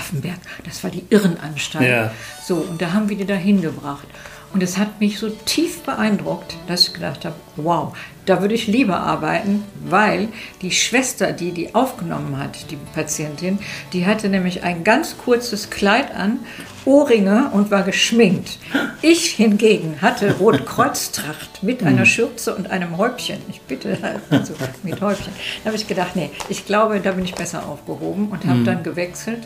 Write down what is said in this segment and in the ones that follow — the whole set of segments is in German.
Grafenberg, das war die Irrenanstalt. Ja. So, und da haben wir die da hingebracht. Und es hat mich so tief beeindruckt, dass ich gedacht habe, wow, da würde ich lieber arbeiten, weil die Schwester, die aufgenommen hat, die Patientin, die hatte nämlich ein ganz kurzes Kleid an, Ohrringe und war geschminkt. Ich hingegen hatte Rotkreuztracht mit einer Schürze und einem Häubchen. Ich bitte, also mit Häubchen. Da habe ich gedacht, nee, ich glaube, da bin ich besser aufgehoben und habe dann gewechselt.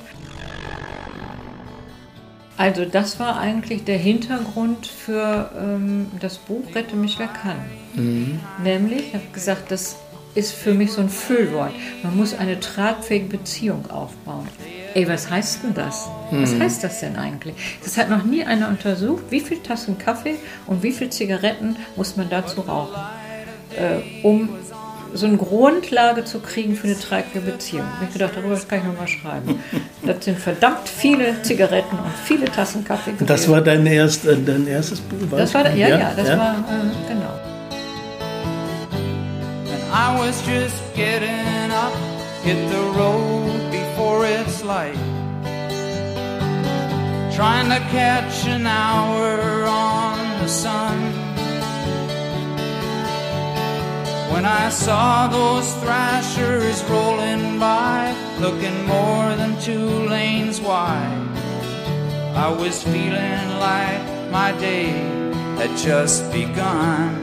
Also das war eigentlich der Hintergrund für das Buch Rette mich, wer kann. Nämlich, ich habe gesagt, das ist für mich so ein Füllwort. Man muss eine tragfähige Beziehung aufbauen. Ey, was heißt denn das? Was heißt das denn eigentlich? Das hat noch nie einer untersucht, wie viele Tassen Kaffee und wie viele Zigaretten muss man dazu rauchen, um so eine Grundlage zu kriegen für eine tragfähige Beziehung. Ich habe gedacht, darüber kann ich nochmal schreiben. Das sind verdammt viele Zigaretten und viele Tassen Kaffee gewesen. Das war dein erstes Buch? Das war, das war, genau. And I was just getting up, hit the road before it's light, trying to catch an hour on the sun. When I saw those thrashers rolling by, looking more than 2 lanes wide, I was feeling like my day had just begun.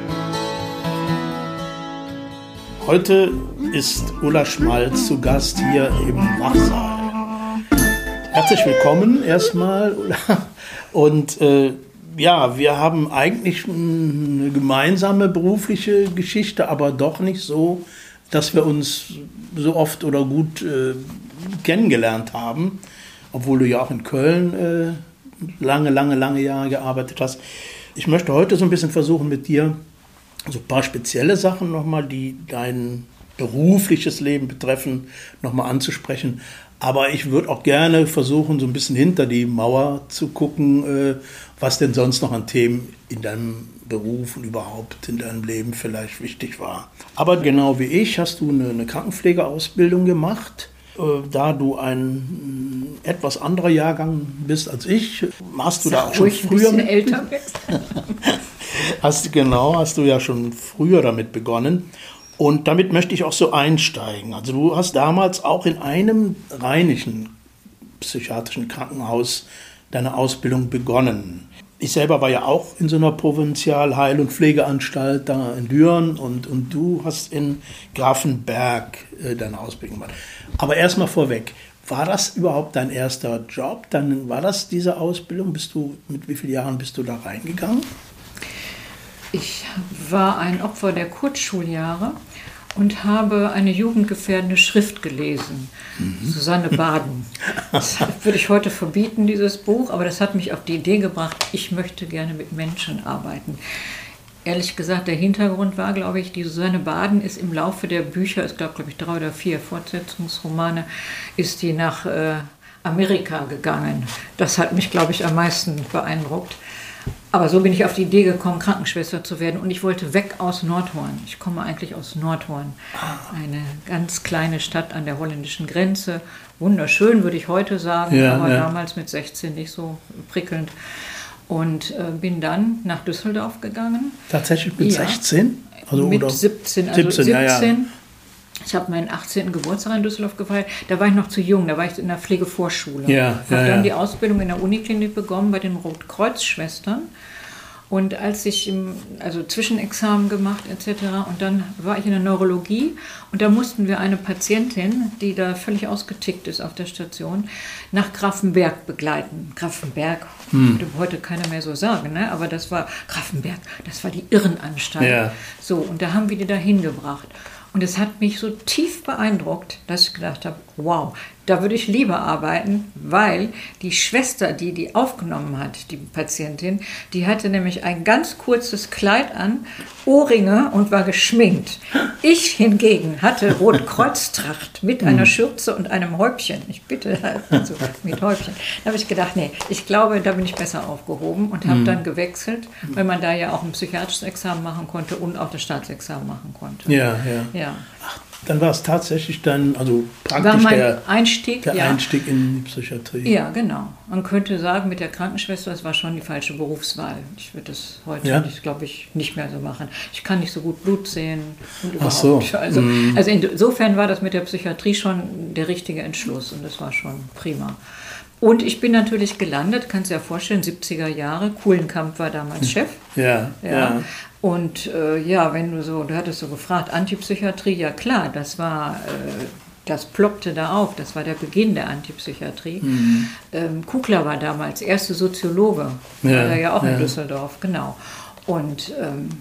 Heute ist Ulla Schmalz zu Gast hier im Wachsaal. Herzlich willkommen erstmal, Ulla. Und ja, wir haben eigentlich eine gemeinsame berufliche Geschichte, aber doch nicht so, dass wir uns so oft oder gut kennengelernt haben, obwohl du ja auch in Köln lange Jahre gearbeitet hast. Ich möchte heute so ein bisschen versuchen, mit dir so ein paar spezielle Sachen nochmal, die dein berufliches Leben betreffen, nochmal anzusprechen. Aber ich würde auch gerne versuchen, so ein bisschen hinter die Mauer zu gucken, was denn sonst noch an Themen in deinem Beruf und überhaupt in deinem Leben vielleicht wichtig war. Aber genau wie ich hast du eine Krankenpflegeausbildung gemacht. Da du ein etwas anderer Jahrgang bist als ich, hast du da auch schon früher mit, älter bist. hast du ja schon früher damit begonnen. Und damit möchte ich auch so einsteigen. Also du hast damals auch in einem rheinischen psychiatrischen Krankenhaus deine Ausbildung begonnen. Ich selber war ja auch in so einer Provinzial-Heil- und Pflegeanstalt da in Düren und du hast in Grafenberg deine Ausbildung gemacht. Aber erstmal vorweg, war das überhaupt dein erster Job? Dann war das diese Ausbildung? Mit wie vielen Jahren bist du da reingegangen? Ich war ein Opfer der Kurzschuljahre und habe eine jugendgefährdende Schrift gelesen, Susanne Baden. Das würde ich heute verbieten, dieses Buch, aber das hat mich auf die Idee gebracht, ich möchte gerne mit Menschen arbeiten. Ehrlich gesagt, der Hintergrund war, glaube ich, die Susanne Baden ist im Laufe der Bücher, es gab, glaube ich, 3 oder 4 Fortsetzungsromane, ist die nach Amerika gegangen. Das hat mich, glaube ich, am meisten beeindruckt. Aber so bin ich auf die Idee gekommen, Krankenschwester zu werden. Und ich wollte weg aus Nordhorn. Ich komme eigentlich aus Nordhorn. Eine ganz kleine Stadt an der holländischen Grenze. Wunderschön, würde ich heute sagen, aber damals mit 16 nicht so prickelnd. Und bin dann nach Düsseldorf gegangen. Tatsächlich mit 16? Also, mit oder 17, also 17. Ja. Ich habe meinen 18. Geburtstag in Düsseldorf gefeiert. Da war ich noch zu jung, da war ich in der Pflegevorschule. Ich habe dann die Ausbildung in der Uniklinik begonnen bei den Rotkreuz-Schwestern. Und als ich Zwischenexamen gemacht etc. Und dann war ich in der Neurologie und da mussten wir eine Patientin, die da völlig ausgetickt ist auf der Station, nach Grafenberg begleiten. Grafenberg, würde heute keiner mehr so sagen, ne? Aber das war Grafenberg, das war die Irrenanstalt. Ja. So, und da haben wir die da hingebracht. Und es hat mich so tief beeindruckt, dass ich gedacht habe, wow, da würde ich lieber arbeiten, weil die Schwester, die aufgenommen hat, die Patientin, die hatte nämlich ein ganz kurzes Kleid an, Ohrringe und war geschminkt. Ich hingegen hatte Rotkreuztracht mit einer Schürze und einem Häubchen. Ich bitte, also mit Häubchen. Da habe ich gedacht, nee, ich glaube, da bin ich besser aufgehoben und habe dann gewechselt, weil man da ja auch ein psychiatrisches Examen machen konnte und auch das Staatsexamen machen konnte. Ja. Ja. Ach, Dann war es tatsächlich dann, also praktisch war mein der Einstieg in die Psychiatrie. Ja, genau. Man könnte sagen, mit der Krankenschwester, das war schon die falsche Berufswahl. Ich würde das heute, glaube ich, nicht mehr so machen. Ich kann nicht so gut Blut sehen und überhaupt. Ach so. Also insofern war das mit der Psychiatrie schon der richtige Entschluss und das war schon prima. Und ich bin natürlich gelandet, kannst du dir ja vorstellen, 70er Jahre, Kuhlenkamp war damals Chef. Ja. Und wenn du hattest so gefragt, Antipsychiatrie, ja klar, das ploppte da auf, das war der Beginn der Antipsychiatrie. Kugler war damals erste Soziologe, war er ja auch in Düsseldorf, genau. Und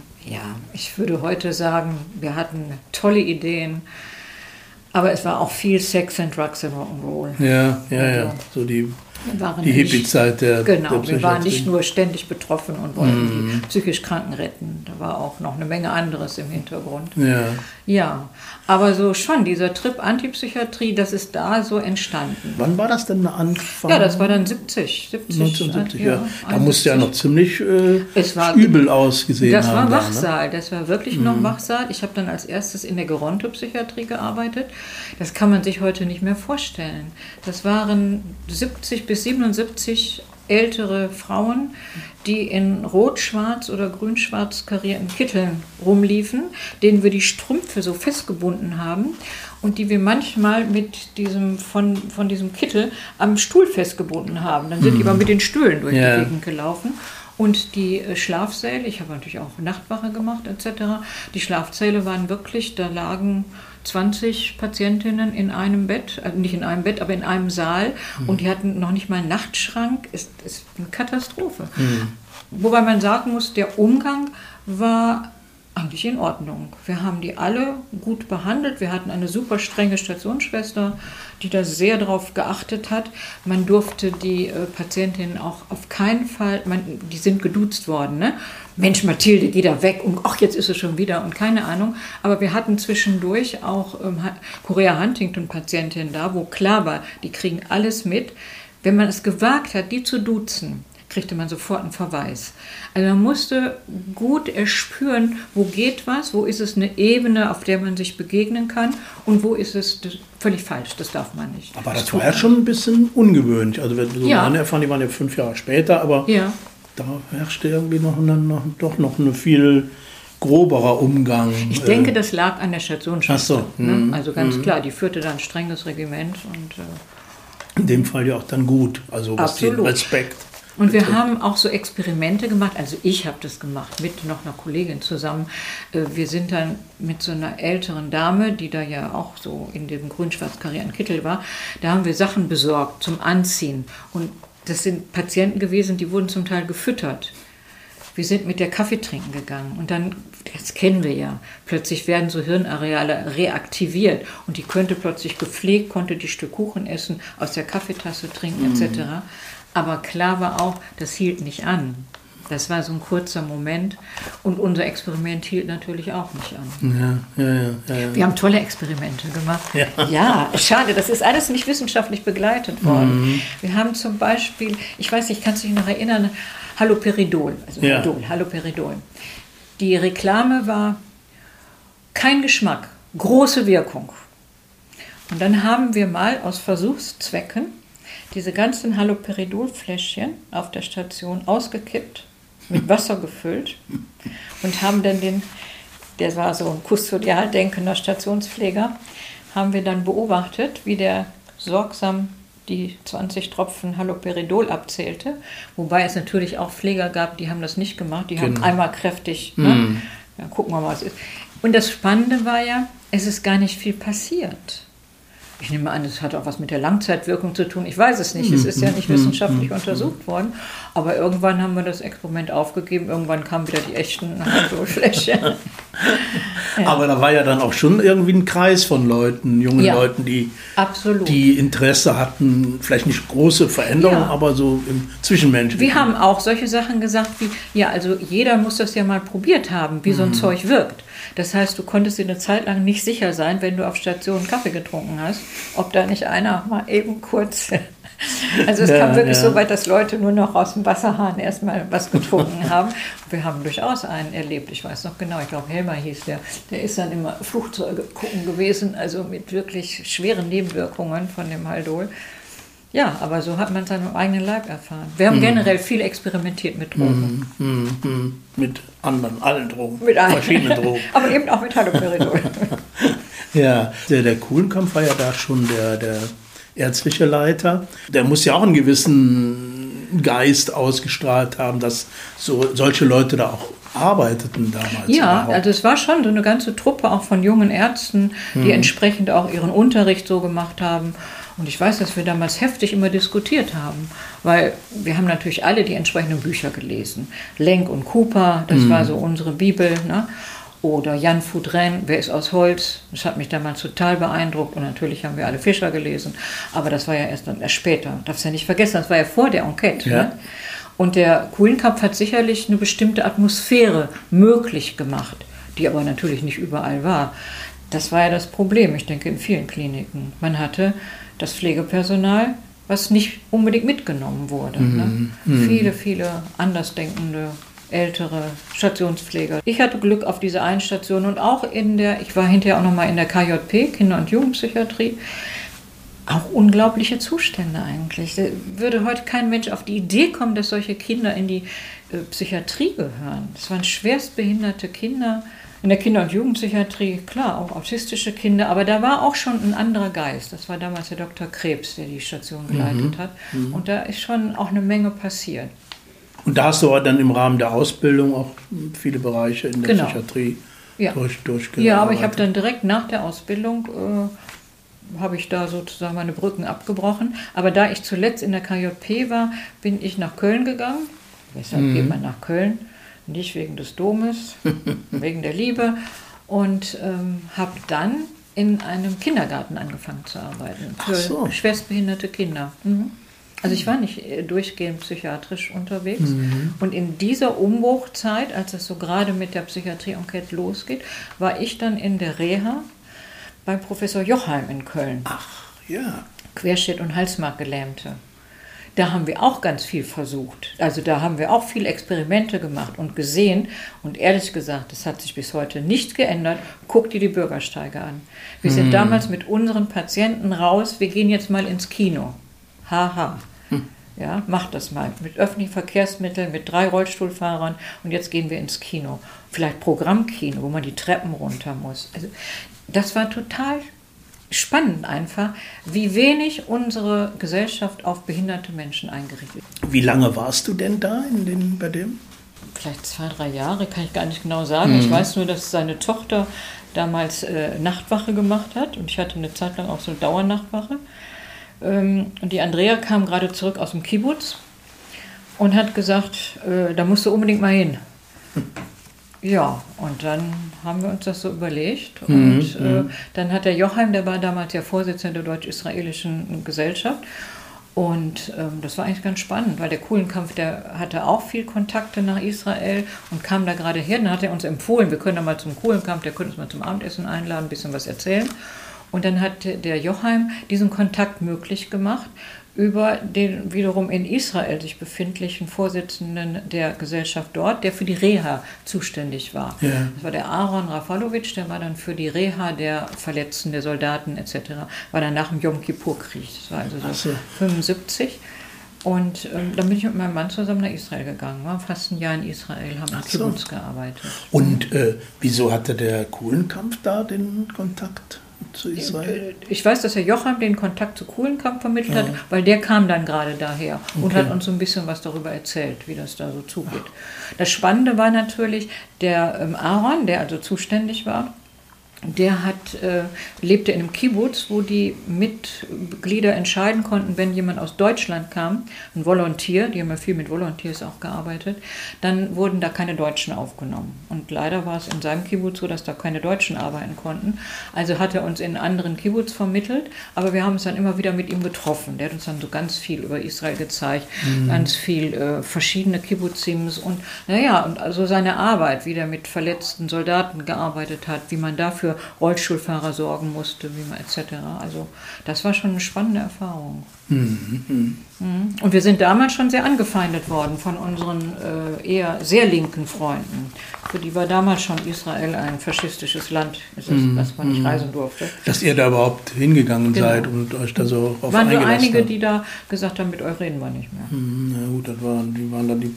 ich würde heute sagen, wir hatten tolle Ideen, aber es war auch viel Sex and Drugs and Rock'n'Roll. Ja. So die Hippie-Zeit der Psychiatrie. Wir waren nicht nur ständig betroffen und wollten die psychisch Kranken retten. Da war auch noch eine Menge anderes im Hintergrund. Ja, aber so schon, dieser Trip Antipsychiatrie, das ist da so entstanden. Wann war das denn Anfang? Ja, das war dann 1970, ja. Da musste ja noch ziemlich übel ausgesehen haben. Das war Wachsaal, das war wirklich noch Wachsaal. Ich habe dann als erstes in der Gerontopsychiatrie gearbeitet. Das kann man sich heute nicht mehr vorstellen. Das waren 70 bis 77 ältere Frauen, die in rot-schwarz oder grün-schwarz karierten Kitteln rumliefen, denen wir die Strümpfe so festgebunden haben und die wir manchmal mit von diesem Kittel am Stuhl festgebunden haben. Dann sind die aber mit den Stühlen durch die Gegend gelaufen. Und die Schlafsäle, ich habe natürlich auch Nachtwache gemacht etc., die Schlafsäle waren wirklich, da lagen 20 Patientinnen in einem Bett, nicht in einem Bett, aber in einem Saal und die hatten noch nicht mal einen Nachtschrank, ist eine Katastrophe. Wobei man sagen muss, der Umgang war eigentlich in Ordnung. Wir haben die alle gut behandelt, wir hatten eine super strenge Stationsschwester, die da sehr darauf geachtet hat. Man durfte die Patientinnen auch auf keinen Fall, die sind geduzt worden, ne? Mensch, Mathilde, geh da weg und ach, jetzt ist es schon wieder und keine Ahnung. Aber wir hatten zwischendurch auch Chorea-Huntington-Patientinnen da, wo klar war, die kriegen alles mit. Wenn man es gewagt hat, die zu duzen, kriegte man sofort einen Verweis. Also man musste gut erspüren, wo geht was, wo ist es eine Ebene, auf der man sich begegnen kann und wo ist es völlig falsch, das darf man nicht. Aber das war ja schon ein bisschen ungewöhnlich. Also wenn wir so erfahren, die waren ja 5 Jahre später, aber da herrschte irgendwie doch noch ein viel groberer Umgang. Ich denke, das lag an der Stationsschwester. Ach so. Ne? Also ganz klar, die führte dann ein strenges Regiment. Und, in dem Fall ja auch dann gut, also was den Respekt. Und wir haben auch so Experimente gemacht, also ich habe das gemacht, mit noch einer Kollegin zusammen. Wir sind dann mit so einer älteren Dame, die da ja auch so in dem grün-schwarz karierten Kittel war, da haben wir Sachen besorgt zum Anziehen. Und das sind Patienten gewesen, die wurden zum Teil gefüttert. Wir sind mit der Kaffee trinken gegangen und dann, das kennen wir ja, plötzlich werden so Hirnareale reaktiviert und die könnte plötzlich gepflegt, konnte die Stück Kuchen essen, aus der Kaffeetasse trinken etc. Aber klar war auch, das hielt nicht an. Das war so ein kurzer Moment und unser Experiment hielt natürlich auch nicht an. Ja. Wir haben tolle Experimente gemacht. Ja, schade, das ist alles nicht wissenschaftlich begleitet worden. Wir haben zum Beispiel, ich weiß nicht, kannst du dich noch erinnern, Haloperidol, Haloperidol. Die Reklame war kein Geschmack, große Wirkung. Und dann haben wir mal aus Versuchszwecken diese ganzen Haloperidol-Fläschchen auf der Station ausgekippt, mit Wasser gefüllt und haben dann der war so ein kustodial denkender Stationspfleger, haben wir dann beobachtet, wie der sorgsam die 20 Tropfen Haloperidol abzählte, wobei es natürlich auch Pfleger gab, die haben das nicht gemacht, die haben einmal kräftig, ja, gucken wir mal, was ist. Und das Spannende war ja, es ist gar nicht viel passiert. Ich nehme an, es hat auch was mit der Langzeitwirkung zu tun. Ich weiß es nicht. Es ist ja nicht wissenschaftlich untersucht worden. Aber irgendwann haben wir das Experiment aufgegeben. Irgendwann kamen wieder die echten Haloperidolfläschchen. Aber da war ja dann auch schon irgendwie ein Kreis von Leuten, jungen Leuten, die Interesse hatten. Vielleicht nicht große Veränderungen, aber so im Zwischenmenschlichen. Wir haben auch solche Sachen gesagt wie, also jeder muss das ja mal probiert haben, wie so ein Zeug wirkt. Das heißt, du konntest dir eine Zeit lang nicht sicher sein, wenn du auf Station Kaffee getrunken hast, ob da nicht einer mal eben kurz Also es kam wirklich so weit, dass Leute nur noch aus dem Wasserhahn erstmal was getrunken haben. Wir haben durchaus einen erlebt, ich weiß noch genau, ich glaube Helmer hieß der ist dann immer Flugzeuge gucken gewesen, also mit wirklich schweren Nebenwirkungen von dem Haldol. Ja, aber so hat man es an seinem eigenen Leib erfahren. Wir haben generell viel experimentiert mit Drogen. Mit anderen, allen Drogen, mit verschiedenen Drogen. Aber eben auch mit Haloperidol. Ja, der Kuhlenkampf war ja da schon der ärztliche Leiter. Der muss ja auch einen gewissen Geist ausgestrahlt haben, dass solche Leute da auch arbeiteten damals. Ja, also es war schon so eine ganze Truppe auch von jungen Ärzten, die entsprechend auch ihren Unterricht so gemacht haben. Und ich weiß, dass wir damals heftig immer diskutiert haben, weil wir haben natürlich alle die entsprechenden Bücher gelesen. Lenk und Cooper, das war so unsere Bibel, ne? Oder Jan Foudren, Wer ist aus Holz? Das hat mich damals total beeindruckt. Und natürlich haben wir alle Fischer gelesen. Aber das war ja erst später. Darfst ja nicht vergessen, das war ja vor der Enquete. Ja. Ne? Und der Kuhlenkampf hat sicherlich eine bestimmte Atmosphäre möglich gemacht, die aber natürlich nicht überall war. Das war ja das Problem, ich denke, in vielen Kliniken. Man hatte das Pflegepersonal, was nicht unbedingt mitgenommen wurde. Ne? Viele andersdenkende, ältere Stationspfleger. Ich hatte Glück auf diese einen Station und auch ich war hinterher auch nochmal in der KJP, Kinder- und Jugendpsychiatrie, auch unglaubliche Zustände eigentlich. Da würde heute kein Mensch auf die Idee kommen, dass solche Kinder in die Psychiatrie gehören. Das waren schwerstbehinderte Kinder. In der Kinder- und Jugendpsychiatrie, klar, auch autistische Kinder, aber da war auch schon ein anderer Geist. Das war damals der Dr. Krebs, der die Station geleitet hat. Und da ist schon auch eine Menge passiert. Und da hast du dann im Rahmen der Ausbildung auch viele Bereiche in der Psychiatrie durchgearbeitet. Ja, aber ich habe dann direkt nach der Ausbildung, habe ich da sozusagen meine Brücken abgebrochen. Aber da ich zuletzt in der KJP war, bin ich nach Köln gegangen. Weshalb geht man nach Köln? Nicht wegen des Domes, wegen der Liebe. Und habe dann in einem Kindergarten angefangen zu arbeiten für schwerstbehinderte Kinder. Also ich war nicht durchgehend psychiatrisch unterwegs. Und in dieser Umbruchzeit, als es so gerade mit der Psychiatrie-Enquete losgeht, war ich dann in der Reha bei Professor Jochheim in Köln. Ach, ja. Querschnitt- und Halsmarkgelähmte. Da haben wir auch ganz viel versucht. Also da haben wir auch viele Experimente gemacht und gesehen. Und ehrlich gesagt, das hat sich bis heute nicht geändert. Guck dir die Bürgersteige an. Wir sind damals mit unseren Patienten raus. Wir gehen jetzt mal ins Kino. Haha. Ja, macht das mal. Mit öffentlichen Verkehrsmitteln, mit 3 Rollstuhlfahrern. Und jetzt gehen wir ins Kino. Vielleicht Programmkino, wo man die Treppen runter muss. Also das war total spannend einfach, wie wenig unsere Gesellschaft auf behinderte Menschen eingerichtet ist. Wie lange warst du denn da bei dem? Vielleicht 2, 3 Jahre, kann ich gar nicht genau sagen. Ich weiß nur, dass seine Tochter damals Nachtwache gemacht hat und ich hatte eine Zeit lang auch so eine Dauernachtwache. Und die Andrea kam gerade zurück aus dem Kibbutz und hat gesagt, da musst du unbedingt mal hin. Ja, und dann haben wir uns das so überlegt. Und dann hat der Jochheim, der war damals der Vorsitzende der Deutsch-Israelischen Gesellschaft. Und das war eigentlich ganz spannend, weil der Kuhlenkampf, der hatte auch viel Kontakte nach Israel und kam da gerade her. Dann hat er uns empfohlen, wir können da mal zum Kuhlenkampf, der könnte uns mal zum Abendessen einladen, ein bisschen was erzählen. Und dann hat der Jochheim diesen Kontakt möglich gemacht über den wiederum in Israel sich befindlichen Vorsitzenden der Gesellschaft dort, der für die Reha zuständig war. Ja. Das war der Aaron Rafalowitsch, der war dann für die Reha der Verletzten, der Soldaten etc., war dann nach dem Yom Kippur-Krieg, das war also so 75. Und dann bin ich mit meinem Mann zusammen nach Israel gegangen, war fast ein Jahr in Israel, haben im Kibbutz gearbeitet. Und wieso hatte der Kuhlenkampf da den Kontakt zu Israel? Ich weiß, dass Herr Jochheim den Kontakt zu Kuhlenkampf vermittelt hat, weil der kam dann gerade daher und hat uns so ein bisschen was darüber erzählt, wie das da so zugeht. Das Spannende war natürlich, der Aaron, der also zuständig war, der lebte in einem Kibbutz, wo die Mitglieder entscheiden konnten, wenn jemand aus Deutschland kam, ein Volontier, die haben ja viel mit Volontiers auch gearbeitet, dann wurden da keine Deutschen aufgenommen. Und leider war es in seinem Kibbutz so, dass da keine Deutschen arbeiten konnten. Also hat er uns in einen anderen Kibbutz vermittelt, aber wir haben uns dann immer wieder mit ihm getroffen. Der hat uns dann so ganz viel über Israel gezeigt, ganz viel verschiedene Kibbutzim und und also seine Arbeit, wie der mit verletzten Soldaten gearbeitet hat, wie man dafür für Rollstuhlfahrer sorgen musste, wie man etc. Also das war schon eine spannende Erfahrung. Und wir sind damals schon sehr angefeindet worden von unseren eher sehr linken Freunden. Für die war damals schon Israel ein faschistisches Land, was man nicht reisen durfte. Dass ihr da überhaupt hingegangen seid und euch da so drauf eingelassen habt. Waren nur einige, die da gesagt haben, mit euch reden wir nicht mehr. Na gut, die waren dann die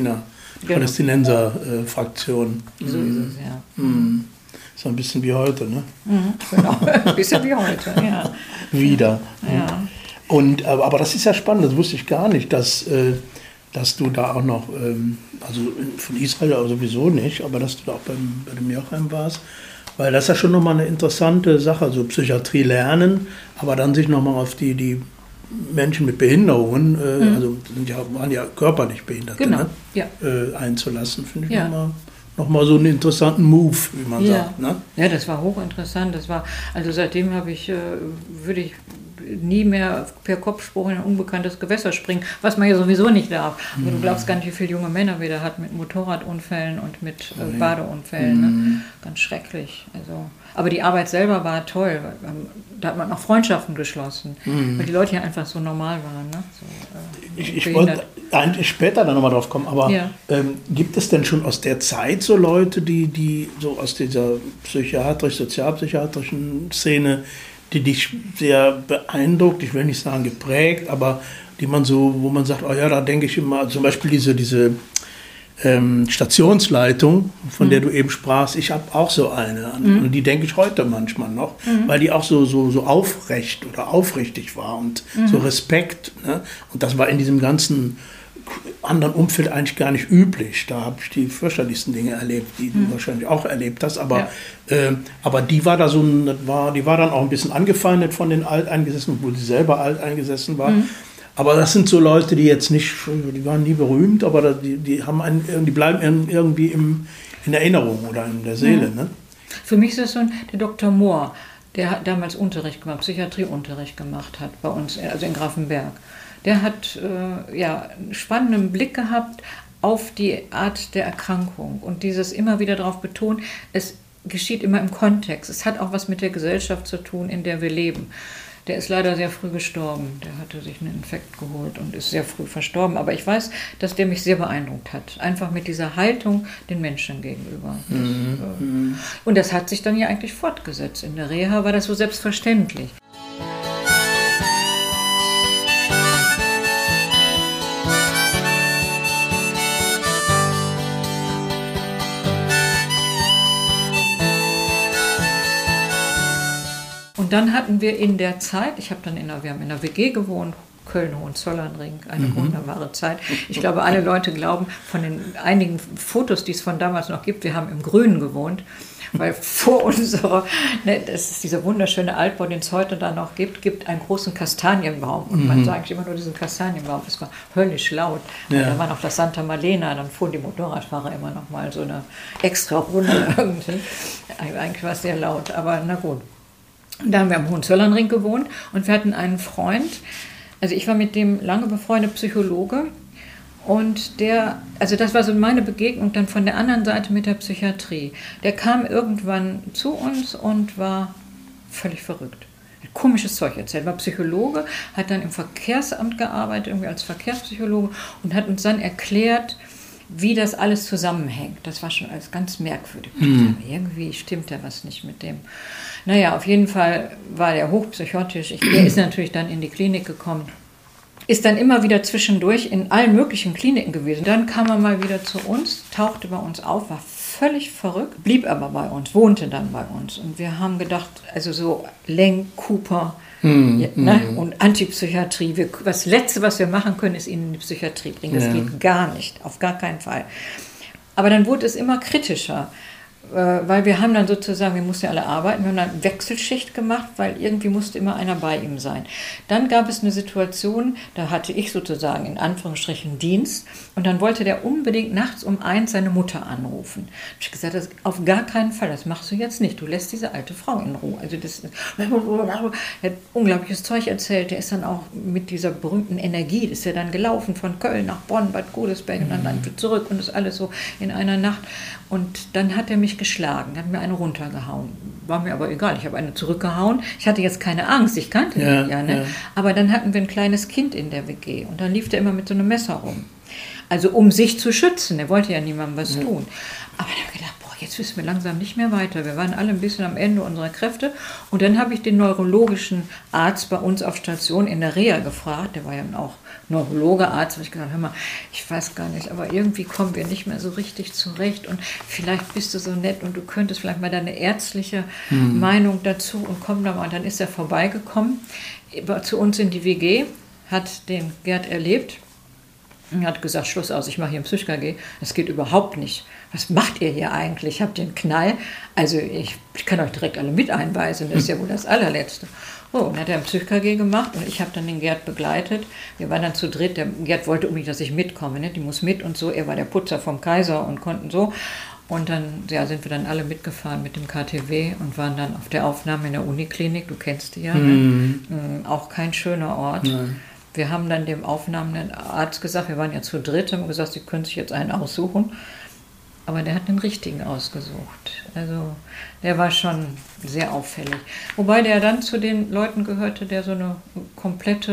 Palästinenser-Fraktion. So ist es, ja. So ein bisschen wie heute, ne? Genau, ein bisschen wie heute, ja. Wieder. Ja. Und, aber das ist ja spannend, das wusste ich gar nicht, dass du da auch noch, also von Israel sowieso nicht, aber dass du da auch bei dem Joachim warst, weil das ist ja schon nochmal eine interessante Sache, also Psychiatrie lernen, aber dann sich nochmal auf die Menschen mit Behinderungen, also waren ja körperlich Behinderte, genau. Ne? Ja. Einzulassen, finde ich nochmal so einen interessanten Move, wie man sagt. Ne? Ja, das war hochinteressant. Also seitdem würde ich nie mehr per Kopfsprung in ein unbekanntes Gewässer springen, was man ja sowieso nicht darf. Aber du glaubst gar nicht, wie viele junge Männer wir da hatten mit Motorradunfällen und mit Badeunfällen. Ne? Ganz schrecklich. Also, aber die Arbeit selber war toll. Da hat man auch Freundschaften geschlossen, weil die Leute ja einfach so normal waren. Ne? So, ich wollte eigentlich später dann nochmal drauf kommen, aber gibt es denn schon aus der Zeit so Leute, die so aus dieser sozialpsychiatrischen Szene, die dich sehr beeindruckt, ich will nicht sagen geprägt, aber die man so, wo man sagt, oh ja, da denke ich immer, zum Beispiel diese Stationsleitung, von der du eben sprachst, ich habe auch so eine. Und die denke ich heute manchmal noch, weil die auch so aufrecht oder aufrichtig war und so Respekt. Ne? Und das war in diesem ganzen anderen Umfeld eigentlich gar nicht üblich. Da habe ich die fürchterlichsten Dinge erlebt, die du wahrscheinlich auch erlebt hast. Aber die war da die war dann auch ein bisschen angefeindet von den Alteingesessenen, obwohl sie selber alteingesessen war. Aber das sind so Leute, die jetzt nicht, die waren nie berühmt, aber die bleiben irgendwie in Erinnerung oder in der Seele. Ne? Für mich ist das so der Dr. Mohr, der hat damals Unterricht gemacht, Psychiatrieunterricht gemacht hat bei uns, also in Grafenberg. Der hat einen spannenden Blick gehabt auf die Art der Erkrankung und dieses immer wieder darauf betont, es geschieht immer im Kontext. Es hat auch was mit der Gesellschaft zu tun, in der wir leben. Der ist leider sehr früh gestorben. Der hatte sich einen Infekt geholt und ist sehr früh verstorben. Aber ich weiß, dass der mich sehr beeindruckt hat. Einfach mit dieser Haltung den Menschen gegenüber. Und das hat sich dann ja eigentlich fortgesetzt. In der Reha war das so selbstverständlich. Und dann hatten wir in der Zeit, wir haben in einer WG gewohnt, Köln-Hohenzollernring, eine wunderbare Zeit. Ich glaube, alle Leute glauben, von den einigen Fotos, die es von damals noch gibt, wir haben im Grünen gewohnt, weil vor unserer, das ist dieser wunderschöne Altbau, den es heute da noch gibt einen großen Kastanienbaum. Und man sagt immer nur diesen Kastanienbaum, es war höllisch laut. Ja. Da war noch das Santa Malena, dann fuhren die Motorradfahrer immer noch mal so eine extra Runde irgendwie. Eigentlich war es sehr laut, aber na gut. Da haben wir am Hohenzollernring gewohnt und wir hatten einen Freund, also ich war mit dem lange befreundet, Psychologe, und das war so meine Begegnung dann von der anderen Seite mit der Psychiatrie. Der kam irgendwann zu uns und war völlig verrückt. Hat komisches Zeug erzählt, war Psychologe, hat dann im Verkehrsamt gearbeitet, irgendwie als Verkehrspsychologe und hat uns dann erklärt, wie das alles zusammenhängt. Das war schon alles ganz merkwürdig. Irgendwie stimmt da was nicht mit dem. Naja, auf jeden Fall war der hochpsychotisch. Der ist natürlich dann in die Klinik gekommen. Ist dann immer wieder zwischendurch in allen möglichen Kliniken gewesen. Dann kam er mal wieder zu uns, tauchte bei uns auf, war völlig verrückt, blieb aber bei uns, wohnte dann bei uns. Und wir haben gedacht, also so Leng, Cooper und Antipsychiatrie. Das Letzte, was wir machen können, ist ihn in die Psychiatrie bringen. Das geht gar nicht, auf gar keinen Fall. Aber dann wurde es immer kritischer. Weil wir haben dann sozusagen, wir mussten ja alle arbeiten, wir haben dann Wechselschicht gemacht, weil irgendwie musste immer einer bei ihm sein. Dann gab es eine Situation, da hatte ich sozusagen in Anführungsstrichen Dienst und dann wollte der unbedingt nachts um 1 seine Mutter anrufen. Ich habe gesagt, das auf gar keinen Fall, das machst du jetzt nicht, du lässt diese alte Frau in Ruhe. Also er hat unglaubliches Zeug erzählt, der ist dann auch mit dieser berühmten Energie, ist ja dann gelaufen von Köln nach Bonn, Bad Godesberg und dann zurück und das alles so in einer Nacht. Und dann hat er mich mich geschlagen, hat mir eine runtergehauen. War mir aber egal, ich habe eine zurückgehauen. Ich hatte jetzt keine Angst, ich kannte ihn ja, ne? Ja. Aber dann hatten wir ein kleines Kind in der WG und dann lief der immer mit so einem Messer rum. Also um sich zu schützen, er wollte ja niemandem was tun. Aber dann habe ich gedacht, jetzt wissen wir langsam nicht mehr weiter. Wir waren alle ein bisschen am Ende unserer Kräfte. Und dann habe ich den neurologischen Arzt bei uns auf Station in der Reha gefragt. Der war ja auch Neurologe, Arzt. Da habe ich gesagt, hör mal, ich weiß gar nicht, aber irgendwie kommen wir nicht mehr so richtig zurecht. Und vielleicht bist du so nett und du könntest vielleicht mal deine ärztliche Meinung dazu und komm da mal. Und dann ist er vorbeigekommen zu uns in die WG, hat den Gerd erlebt. Er hat gesagt, Schluss aus, ich mache hier ein Psych-KG. Das geht überhaupt nicht. Was macht ihr hier eigentlich? Habt ihr einen Knall? Also ich kann euch direkt alle mit einweisen, das ist ja wohl das allerletzte. Oh, und dann hat er ein Psych-KG gemacht und ich habe dann den Gerd begleitet. Wir waren dann zu dritt, der Gerd wollte unbedingt, dass ich mitkomme, ne? Die muss mit und so. Er war der Putzer vom Kaiser und konnten so. Und dann sind wir dann alle mitgefahren mit dem KTW und waren dann auf der Aufnahme in der Uniklinik, du kennst die ja, ne? Auch kein schöner Ort. Nein. Wir haben dann dem aufnahmenden Arzt gesagt, wir waren ja zu dritt, haben gesagt, sie können sich jetzt einen aussuchen. Aber der hat den richtigen ausgesucht. Also der war schon sehr auffällig. Wobei der dann zu den Leuten gehörte, der so eine komplett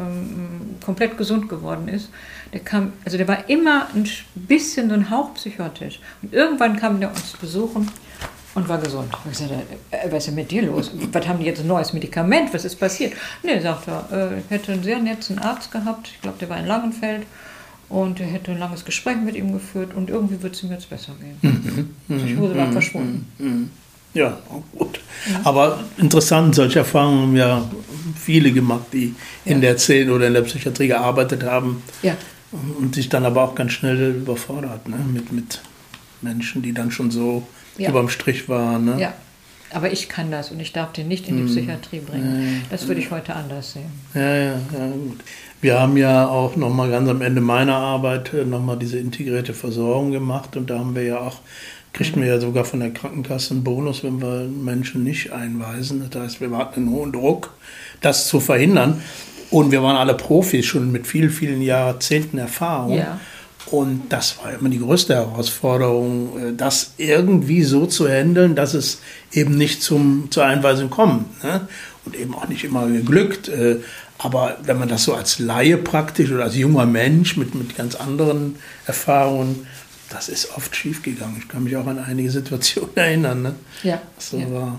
gesund geworden ist. Der war immer ein bisschen so ein Hauch psychotisch. Und irgendwann kam der uns besuchen und war gesund. Ich sagte, was ist denn mit dir los? Was haben die jetzt ein neues Medikament? Was ist passiert? Nee, sagt er, hätte einen sehr netten Arzt gehabt. Ich glaube, der war in Langenfeld. Und er hätte ein langes Gespräch mit ihm geführt und irgendwie wird es ihm jetzt besser gehen. Die Psychose war verschwunden. Ja, gut. Ja. Aber interessant, solche Erfahrungen haben ja viele gemacht, die in der Szene oder in der Psychiatrie gearbeitet haben und sich dann aber auch ganz schnell überfordert, ne? mit Menschen, die dann schon so überm Strich waren. Ne? Ja, aber ich kann das und ich darf den nicht in die Psychiatrie bringen. Das würde ich heute anders sehen. Ja, gut. Wir haben ja auch nochmal ganz am Ende meiner Arbeit nochmal diese integrierte Versorgung gemacht und da haben wir ja auch, kriegten wir ja sogar von der Krankenkasse einen Bonus, wenn wir Menschen nicht einweisen. Das heißt, wir hatten einen hohen Druck, das zu verhindern. Und wir waren alle Profis, schon mit vielen, vielen Jahrzehnten Erfahrung. Ja. Und das war immer die größte Herausforderung, das irgendwie so zu handeln, dass es eben nicht zur Einweisung kommt. Ne? Und eben auch nicht immer geglückt. Aber wenn man das so als Laie praktisch oder als junger Mensch mit ganz anderen Erfahrungen, das ist oft schief gegangen. Ich kann mich auch an einige Situationen erinnern. Ne? Ja. So war.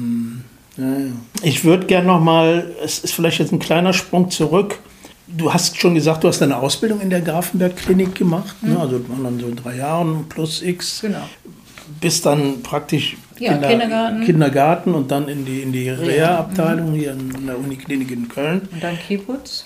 Ich würde gerne nochmal, es ist vielleicht jetzt ein kleiner Sprung zurück. Du hast schon gesagt, du hast deine Ausbildung in der Grafenberg-Klinik gemacht. Ne? Also das waren dann so 3 Jahre plus X. Genau. Bist dann praktisch Kindergarten und dann in die Reha-Abteilung hier in der Uniklinik in Köln. Und dann Kibbutz.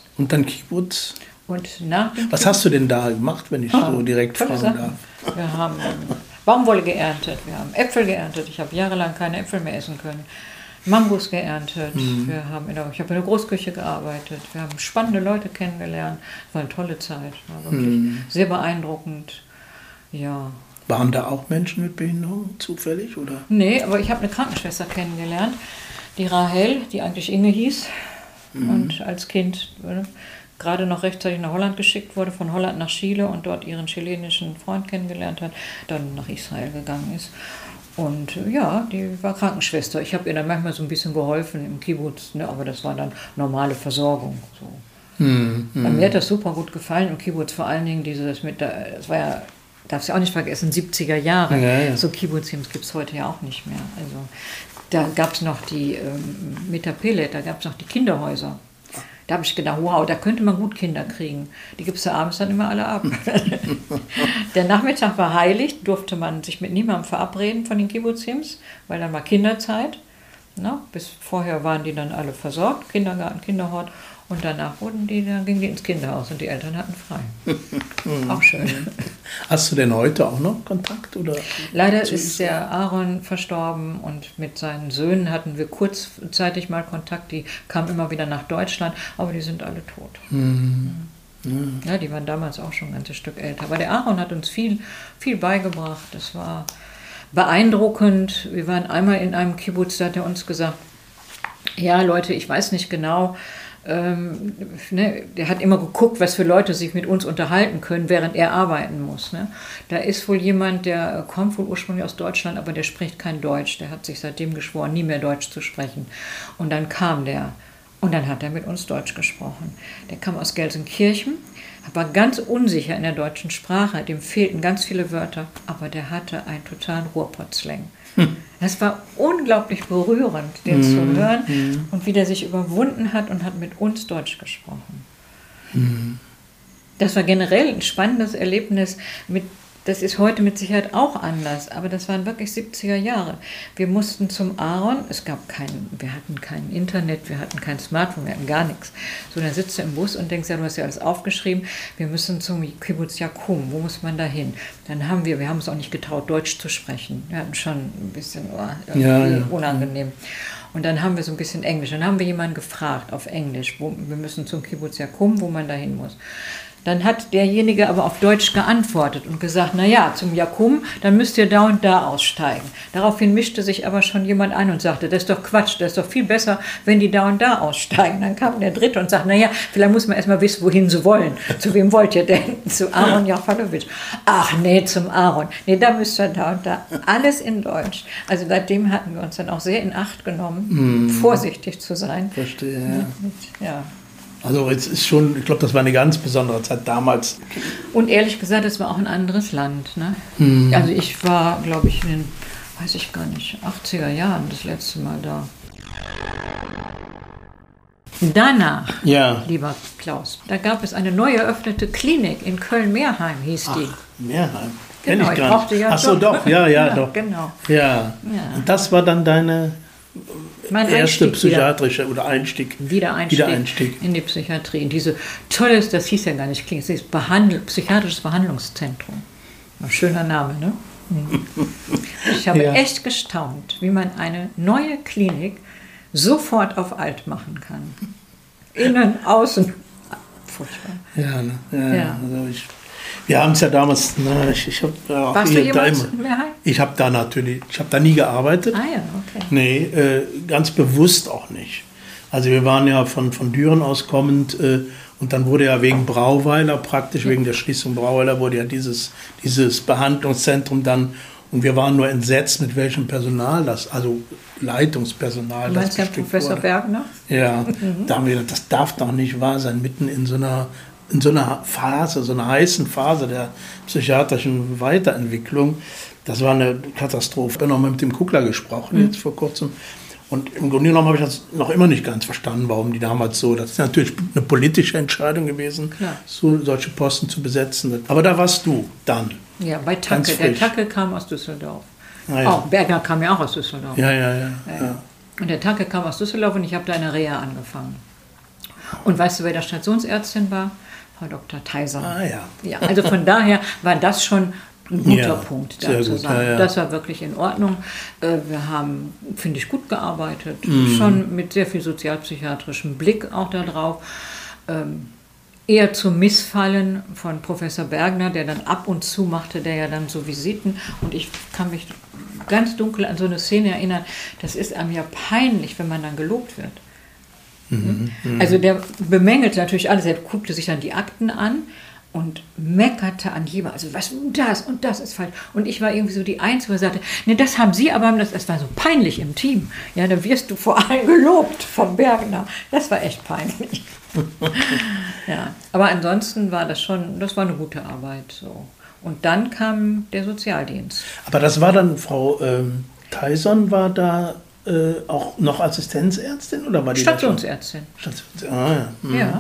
Und was hast du denn da gemacht, wenn ich so direkt fragen darf? Wir haben Baumwolle geerntet, wir haben Äpfel geerntet. Ich habe jahrelang keine Äpfel mehr essen können. Mangos geerntet. Ich habe in der Großküche gearbeitet. Wir haben spannende Leute kennengelernt. Es war eine tolle Zeit. War wirklich sehr beeindruckend. Ja. Waren da auch Menschen mit Behinderung zufällig? Oder? Nee, aber ich habe eine Krankenschwester kennengelernt, die Rahel, die eigentlich Inge hieß. Und als Kind gerade noch rechtzeitig nach Holland geschickt wurde, von Holland nach Chile und dort ihren chilenischen Freund kennengelernt hat, dann nach Israel gegangen ist. Und ja, die war Krankenschwester. Ich habe ihr dann manchmal so ein bisschen geholfen im Kibbutz, ne, aber das war dann normale Versorgung. So. Mir hat das super gut gefallen im Kibbutz, vor allen Dingen das war ja, darfst du ja auch nicht vergessen, 70er Jahre. Ja. So Kibbutzim gibt es heute ja auch nicht mehr. Also da gab es noch die Metapele, da gab es noch die Kinderhäuser. Da habe ich gedacht, wow, da könnte man gut Kinder kriegen. Die gibt es ja abends dann immer alle ab. Der Nachmittag war heilig, durfte man sich mit niemandem verabreden von den Kibbuzims, weil dann war Kinderzeit. Na, bis vorher waren die dann alle versorgt, Kindergarten, Kinderhort. Und danach gingen die ins Kinderhaus und die Eltern hatten frei. Auch schön. Hast du denn heute auch noch Kontakt? Oder? Leider ist der Aaron verstorben und mit seinen Söhnen hatten wir kurzzeitig mal Kontakt. Die kamen immer wieder nach Deutschland, aber die sind alle tot. Ja, die waren damals auch schon ein ganzes Stück älter. Aber der Aaron hat uns viel, viel beigebracht. Das war beeindruckend. Wir waren einmal in einem Kibbutz, da hat er uns gesagt, ja Leute, ich weiß nicht genau, Der hat immer geguckt, was für Leute sich mit uns unterhalten können, während er arbeiten muss. Ne? Da ist wohl jemand, der kommt wohl ursprünglich aus Deutschland, aber der spricht kein Deutsch. Der hat sich seitdem geschworen, nie mehr Deutsch zu sprechen. Und dann kam der und dann hat er mit uns Deutsch gesprochen. Der kam aus Gelsenkirchen, war ganz unsicher in der deutschen Sprache, dem fehlten ganz viele Wörter, aber der hatte einen totalen Ruhrpott-Slang. Das war unglaublich berührend, den zu hören und wie der sich überwunden hat und hat mit uns Deutsch gesprochen. Das war generell ein spannendes Erlebnis. Das ist heute mit Sicherheit auch anders, aber das waren wirklich 70er Jahre. Wir mussten zum Aaron, wir hatten kein Internet, wir hatten kein Smartphone, wir hatten gar nichts. So, dann sitzt du im Bus und denkst, ja, du hast ja alles aufgeschrieben, wir müssen zum Kibbutz Yakum, wo muss man da hin? Dann haben wir uns auch nicht getraut, Deutsch zu sprechen. Wir hatten schon ein bisschen unangenehm. Und dann haben wir so ein bisschen Englisch. Dann haben wir jemanden gefragt auf Englisch, wir müssen zum Kibbutz Yakum, wo man da hin muss. Dann hat derjenige aber auf Deutsch geantwortet und gesagt, naja, zum Yakum, dann müsst ihr da und da aussteigen. Daraufhin mischte sich aber schon jemand ein und sagte, das ist doch Quatsch, das ist doch viel besser, wenn die da und da aussteigen. Dann kam der Dritte und sagte, naja, vielleicht muss man erstmal wissen, wohin sie wollen. Zu wem wollt ihr denn? Zu Aaron Jafalowitsch. Ach nee, zum Aaron. Nee, da müsst ihr da und da. Alles in Deutsch. Also seitdem hatten wir uns dann auch sehr in Acht genommen, vorsichtig zu sein. Verstehe, ja. Also es ist schon, ich glaube, das war eine ganz besondere Zeit damals. Und ehrlich gesagt, es war auch ein anderes Land. Ne? Also ich war, glaube ich, in den, 80er Jahren das letzte Mal da. Danach, lieber Klaus, da gab es eine neu eröffnete Klinik in Köln-Meerheim, hieß die. Meerheim, genau, ich brauchte ja. Ach so, doch, ja, doch. Genau. Ja. Und das war dann deine erste psychiatrische Einstieg in die Psychiatrie. In diese das hieß ja gar nicht Klinik, das ist psychiatrisches Behandlungszentrum. Ein schöner Name, ne? Ich habe echt gestaunt, wie man eine neue Klinik sofort auf alt machen kann. Innen, außen. Furchtbar. Also wir haben es ja damals, warst du jemals in Meerheim? Ich habe da nie gearbeitet. Ah ja, okay. Nee, ganz bewusst auch nicht. Also wir waren ja von Düren aus kommend und dann wurde ja wegen Brauweiler, wegen der Schließung Brauweiler, wurde ja dieses Behandlungszentrum dann, und wir waren nur entsetzt, mit welchem Personal also Leitungspersonal. Du meinst ja Professor Bergner? Ja, da haben wir gedacht, das darf doch nicht wahr sein, mitten in so einer Phase, so einer heißen Phase der psychiatrischen Weiterentwicklung. Das war eine Katastrophe. Ich habe noch mal mit dem Kuckler gesprochen, jetzt vor kurzem. Und im Grunde genommen habe ich das noch immer nicht ganz verstanden, warum die damals so. Das ist natürlich eine politische Entscheidung gewesen, solche Posten zu besetzen. Aber da warst du dann. Ja, bei Tacke. Der Tacke kam aus Düsseldorf. Bergner kam ja auch aus Düsseldorf. Ja. Und der Tacke kam aus Düsseldorf und ich habe da eine Reha angefangen. Und weißt du, wer da Stationsärztin war? Frau Dr. Theiser. Ja, also von daher war das schon ein guter Punkt, da zu sagen. Ja. Das war wirklich in Ordnung. Wir haben, finde ich, gut gearbeitet. Schon mit sehr viel sozialpsychiatrischem Blick auch darauf. Eher zum Missfallen von Professor Bergner, der dann ab und zu machte, der ja dann so Visiten. Und ich kann mich ganz dunkel an so eine Szene erinnern. Das ist einem ja peinlich, wenn man dann gelobt wird. Also der bemängelte natürlich alles, er guckte sich dann die Akten an und meckerte an jedem, also was und das ist falsch. Und ich war irgendwie so die Einzige, die sagte, ne, das haben Sie, aber das war so peinlich im Team. Ja, da wirst du vor allem gelobt vom Bergner. Das war echt peinlich. Ja, aber ansonsten war das war eine gute Arbeit. So. Und dann kam der Sozialdienst. Aber das war dann, Frau Theison war da auch noch Assistenzärztin oder war die Stationsärztin? Ja.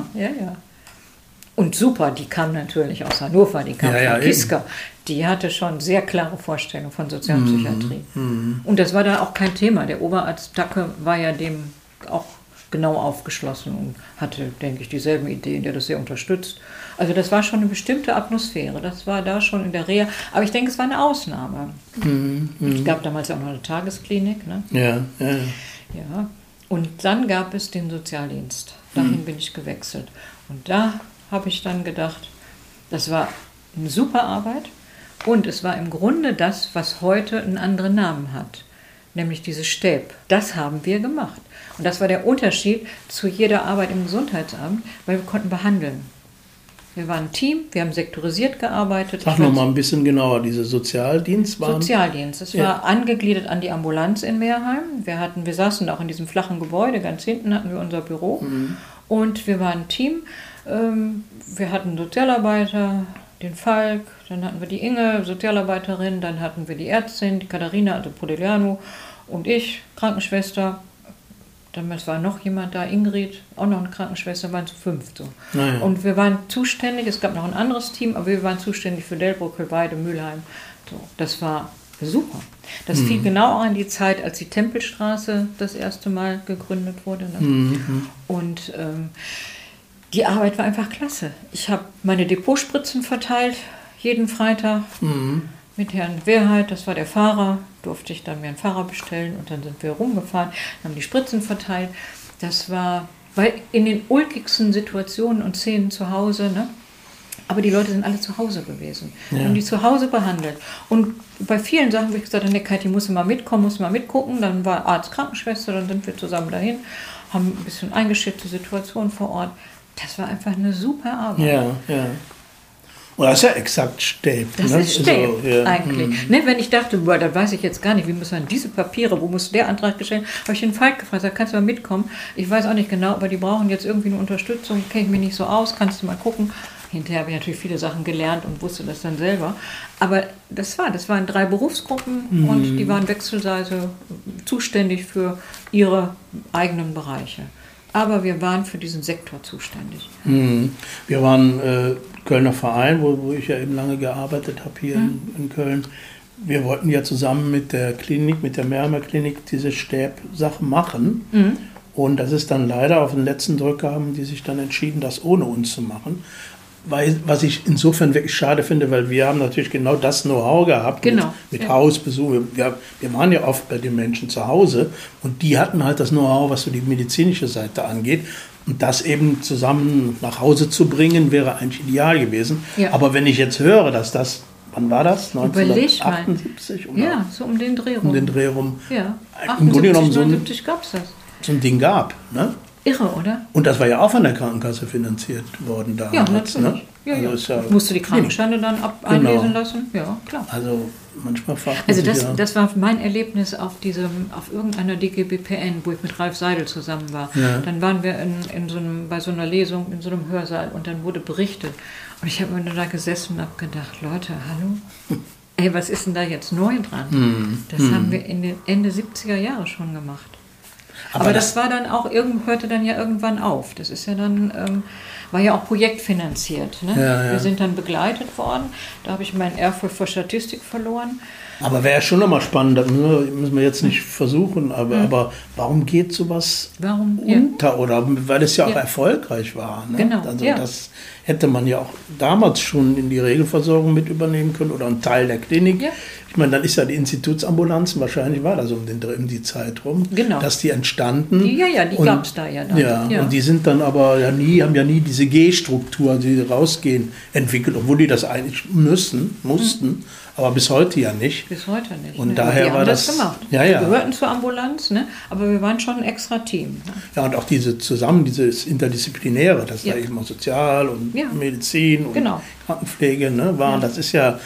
Und super, die kam natürlich aus Hannover, die kam von Kiska. Eben. Die hatte schon sehr klare Vorstellungen von Sozialpsychiatrie. Und das war da auch kein Thema. Der Oberarzt Tacke war ja dem auch genau aufgeschlossen und hatte, denke ich, dieselben Ideen, der das sehr unterstützt. Also das war schon eine bestimmte Atmosphäre. Das war da schon in der Reha. Aber ich denke, es war eine Ausnahme. Es gab damals auch noch eine Tagesklinik. Ne? Ja. Und dann gab es den Sozialdienst. Dahin bin ich gewechselt. Und da habe ich dann gedacht, das war eine super Arbeit. Und es war im Grunde das, was heute einen anderen Namen hat. nämlich diese Stäbe. Das haben wir gemacht. Und das war der Unterschied zu jeder Arbeit im Gesundheitsamt, weil wir konnten behandeln. Wir waren ein Team, wir haben sektorisiert gearbeitet. Sag noch mal ein bisschen genauer, diese Sozialdienst waren? Sozialdienst, es war angegliedert an die Ambulanz in Meerheim. Wir saßen auch in diesem flachen Gebäude, ganz hinten hatten wir unser Büro. Und wir waren ein Team. Wir hatten einen Sozialarbeiter, den Falk, dann hatten wir die Inge, Sozialarbeiterin, dann hatten wir die Ärztin, die Katharina, also Podeliano und ich, Krankenschwester. Damals war noch jemand da, Ingrid, auch noch eine Krankenschwester, waren zu 5. So. Naja. Und wir waren zuständig, es gab noch ein anderes Team, aber wir waren zuständig für Delbrück, Weide, Mülheim. So, das war super. Das fiel genau auch an die Zeit, als die Tempelstraße das erste Mal gegründet wurde. Ne? Und die Arbeit war einfach klasse. Ich habe meine Depotspritzen verteilt, jeden Freitag. Mit Herrn Wehrheit, das war der Fahrer, durfte ich dann mir einen Fahrer bestellen und dann sind wir rumgefahren, haben die Spritzen verteilt. Das war in den ulkigsten Situationen und Szenen zu Hause, ne? Aber die Leute sind alle zu Hause gewesen. Wir haben die zu Hause behandelt. Und bei vielen Sachen habe ich gesagt, ne, Kathi, musst du mal mitkommen, musst du mal mitgucken. Dann war Arzt, Krankenschwester, dann sind wir zusammen dahin, haben ein bisschen eingeschätzte Situation vor Ort. Das war einfach eine super Arbeit. Ja. Und das ist ja exakt Stäbe. Das ist Stäbe eigentlich. Ne, wenn ich dachte, boah, da weiß ich jetzt gar nicht, wie muss man diese Papiere, wo muss der Antrag gestellt, habe ich den Falk gefragt, sag, kannst du mal mitkommen? Ich weiß auch nicht genau, aber die brauchen jetzt irgendwie eine Unterstützung, kenne ich mich nicht so aus, kannst du mal gucken. Hinterher habe ich natürlich viele Sachen gelernt und wusste das dann selber. Aber das waren 3 Berufsgruppen und die waren wechselsweise zuständig für ihre eigenen Bereiche. Aber wir waren für diesen Sektor zuständig. Wir waren Kölner Verein, wo ich ja eben lange gearbeitet habe hier in Köln. Wir wollten ja zusammen mit der Klinik, mit der Meerheimer Klinik, diese Stäbsache machen. Und das ist dann leider auf den letzten Drücker, haben die sich dann entschieden, das ohne uns zu machen. Was ich insofern wirklich schade finde, weil wir haben natürlich genau das Know-how gehabt mit Hausbesuch. Wir waren ja oft bei den Menschen zu Hause und die hatten halt das Know-how, was so die medizinische Seite angeht. Und das eben zusammen nach Hause zu bringen, wäre eigentlich ideal gewesen. Ja. Aber wenn ich jetzt höre, dass das, wann war das? 1978? Oder? Ja, so um den Dreh rum. Ja, 78 gab es das. So ein Ding gab, ne? Irre, oder? Und das war ja auch von der Krankenkasse finanziert worden damals. Ja, natürlich. Ne? Ja. Also musst du die Krankenscheine dann einlesen lassen? Ja, klar. Also manchmal fragt man sich das war mein Erlebnis auf irgendeiner DGBPN, wo ich mit Ralf Seidel zusammen war. Ja. Dann waren wir bei so einer Lesung in so einem Hörsaal und dann wurde berichtet. Und ich habe mir da gesessen und habe gedacht, Leute, hallo? Ey, was ist denn da jetzt neu dran? Das haben wir in den Ende 70er Jahre schon gemacht. Aber das war dann auch, hörte dann ja irgendwann auf. Das ist ja dann, war ja auch projektfinanziert. Ne? Ja. Wir sind dann begleitet worden. Da habe ich meinen Ehrfurcht vor Statistik verloren. Aber wäre schon nochmal spannend, das müssen wir jetzt nicht versuchen, aber warum geht sowas unter? Oder weil es ja auch erfolgreich war. Ne? Genau. Also das hätte man ja auch damals schon in die Regelversorgung mit übernehmen können oder einen Teil der Klinik. Ja. Ich meine, dann ist ja die Institutsambulanzen, wahrscheinlich war das um die Zeit rum, dass die entstanden. Die gab es da ja dann. Ja, und die sind dann aber haben ja nie diese G-Struktur, die rausgehen, entwickelt, obwohl die das eigentlich mussten, aber bis heute ja nicht. Bis heute nicht. Und daher war das gemacht. Wir gehörten zur Ambulanz, ne? Aber wir waren schon ein extra Team. Ne? Ja, und auch dieses Interdisziplinäre, das war eben auch Sozial und Medizin und Krankenpflege, ne, waren. Das ist ja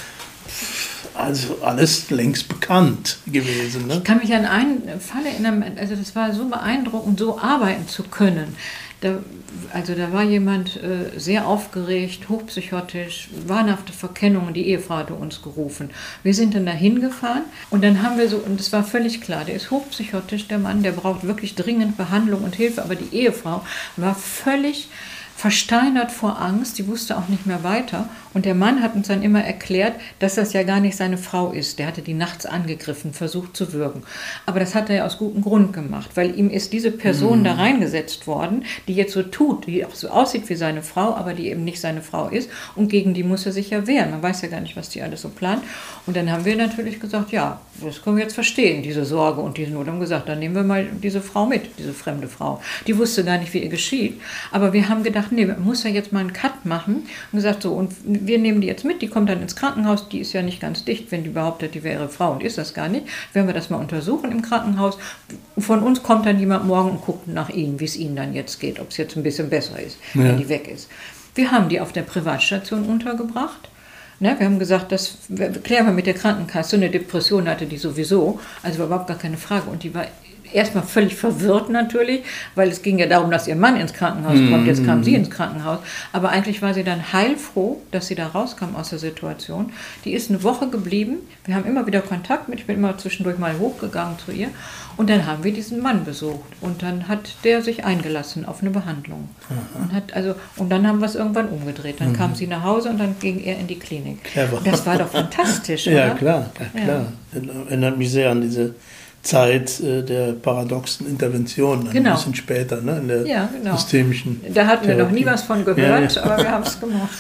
also alles längst bekannt gewesen. Ne? Ich kann mich an einen Fall erinnern, also das war so beeindruckend, so arbeiten zu können. Da war jemand sehr aufgeregt, hochpsychotisch, wahnhafte Verkennungen, die Ehefrau hatte uns gerufen. Wir sind dann da hingefahren und dann haben wir und es war völlig klar, der ist hochpsychotisch, der Mann, der braucht wirklich dringend Behandlung und Hilfe, aber die Ehefrau war völlig versteinert vor Angst, die wusste auch nicht mehr weiter. Und der Mann hat uns dann immer erklärt, dass das ja gar nicht seine Frau ist. Der hatte die nachts angegriffen, versucht zu würgen. Aber das hat er ja aus gutem Grund gemacht, weil ihm ist diese Person da reingesetzt worden, die jetzt so tut, die auch so aussieht wie seine Frau, aber die eben nicht seine Frau ist. Und gegen die muss er sich ja wehren. Man weiß ja gar nicht, was die alles so plant. Und dann haben wir natürlich gesagt, ja, das können wir jetzt verstehen, diese Sorge und diese Not. Und haben gesagt, dann nehmen wir mal diese Frau mit, diese fremde Frau. Die wusste gar nicht, wie ihr geschieht. Aber wir haben gedacht, gesagt, nee, man muss ja jetzt mal einen Cut machen. Und gesagt, so, und wir nehmen die jetzt mit, die kommt dann ins Krankenhaus, die ist ja nicht ganz dicht, wenn die behauptet, die wäre Frau und ist das gar nicht. Werden wir das mal untersuchen im Krankenhaus. Von uns kommt dann jemand morgen und guckt nach ihnen, wie es ihnen dann jetzt geht, ob es jetzt ein bisschen besser ist, wenn die weg ist. Wir haben die auf der Privatstation untergebracht. Ne, wir haben gesagt, das klären wir mit der Krankenkasse. Eine Depression hatte die sowieso, also war überhaupt gar keine Frage. Und die war erstmal völlig verwirrt natürlich, weil es ging ja darum, dass ihr Mann ins Krankenhaus kommt, jetzt kam sie ins Krankenhaus. Aber eigentlich war sie dann heilfroh, dass sie da rauskam aus der Situation. Die ist eine Woche geblieben, wir haben immer wieder Kontakt mit, ich bin immer zwischendurch mal hochgegangen zu ihr. Und dann haben wir diesen Mann besucht und dann hat der sich eingelassen auf eine Behandlung. Und dann haben wir es irgendwann umgedreht. Dann kam sie nach Hause und dann ging er in die Klinik. Clever. Das war doch fantastisch, oder? Ja, klar. Erinnert mich sehr an diese Zeit der paradoxen Intervention, ein bisschen später, ne, in der systemischen Da hatten wir noch nie was von gehört, aber wir haben es gemacht.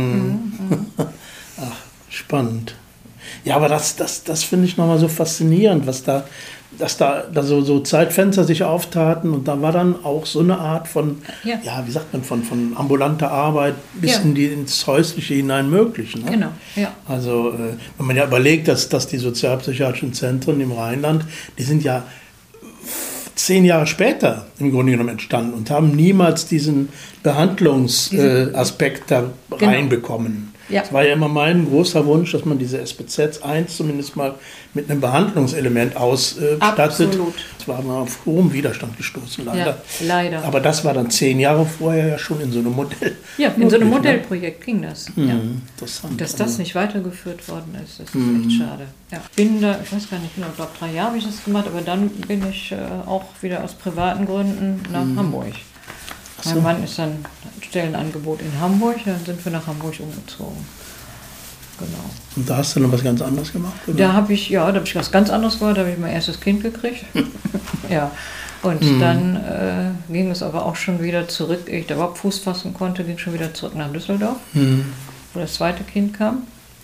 Ach, spannend. Ja, aber das finde ich nochmal so faszinierend, dass da so Zeitfenster sich auftaten und da war dann auch so eine Art von, wie sagt man, von ambulanter Arbeit bis ins Häusliche hinein möglich. Ne? Genau, ja. Also wenn man ja überlegt, dass die sozialpsychiatrischen Zentren im Rheinland, die sind ja 10 Jahre später im Grunde genommen entstanden und haben niemals diesen Behandlungsaspekt da reinbekommen. Ja. Es war ja immer mein großer Wunsch, dass man diese SPZ 1 zumindest mal mit einem Behandlungselement ausstattet. Absolut. Das war mal auf hohem Widerstand gestoßen, leider. Ja, leider. Aber das war dann 10 Jahre vorher ja schon in so einem Modell. Ja, in so einem Modellprojekt ging das. Interessant. Dass das nicht weitergeführt worden ist, das ist echt schade. Ja. Bin da, ich weiß gar nicht genau, ich glaube 3 Jahre habe ich das gemacht, aber dann bin ich auch wieder aus privaten Gründen nach Hamburg. Mein Mann ist dann Stellenangebot in Hamburg, dann sind wir nach Hamburg umgezogen. Genau. Und da hast du dann was ganz anderes gemacht? Oder? Da habe ich was ganz anderes gemacht, da habe ich mein erstes Kind gekriegt. Ja. Und dann ging es aber auch schon wieder zurück, ehe ich da überhaupt Fuß fassen konnte, ging schon wieder zurück nach Düsseldorf, wo das zweite Kind kam.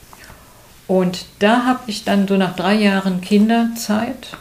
Und da habe ich dann so nach 3 Jahren Kinderzeit,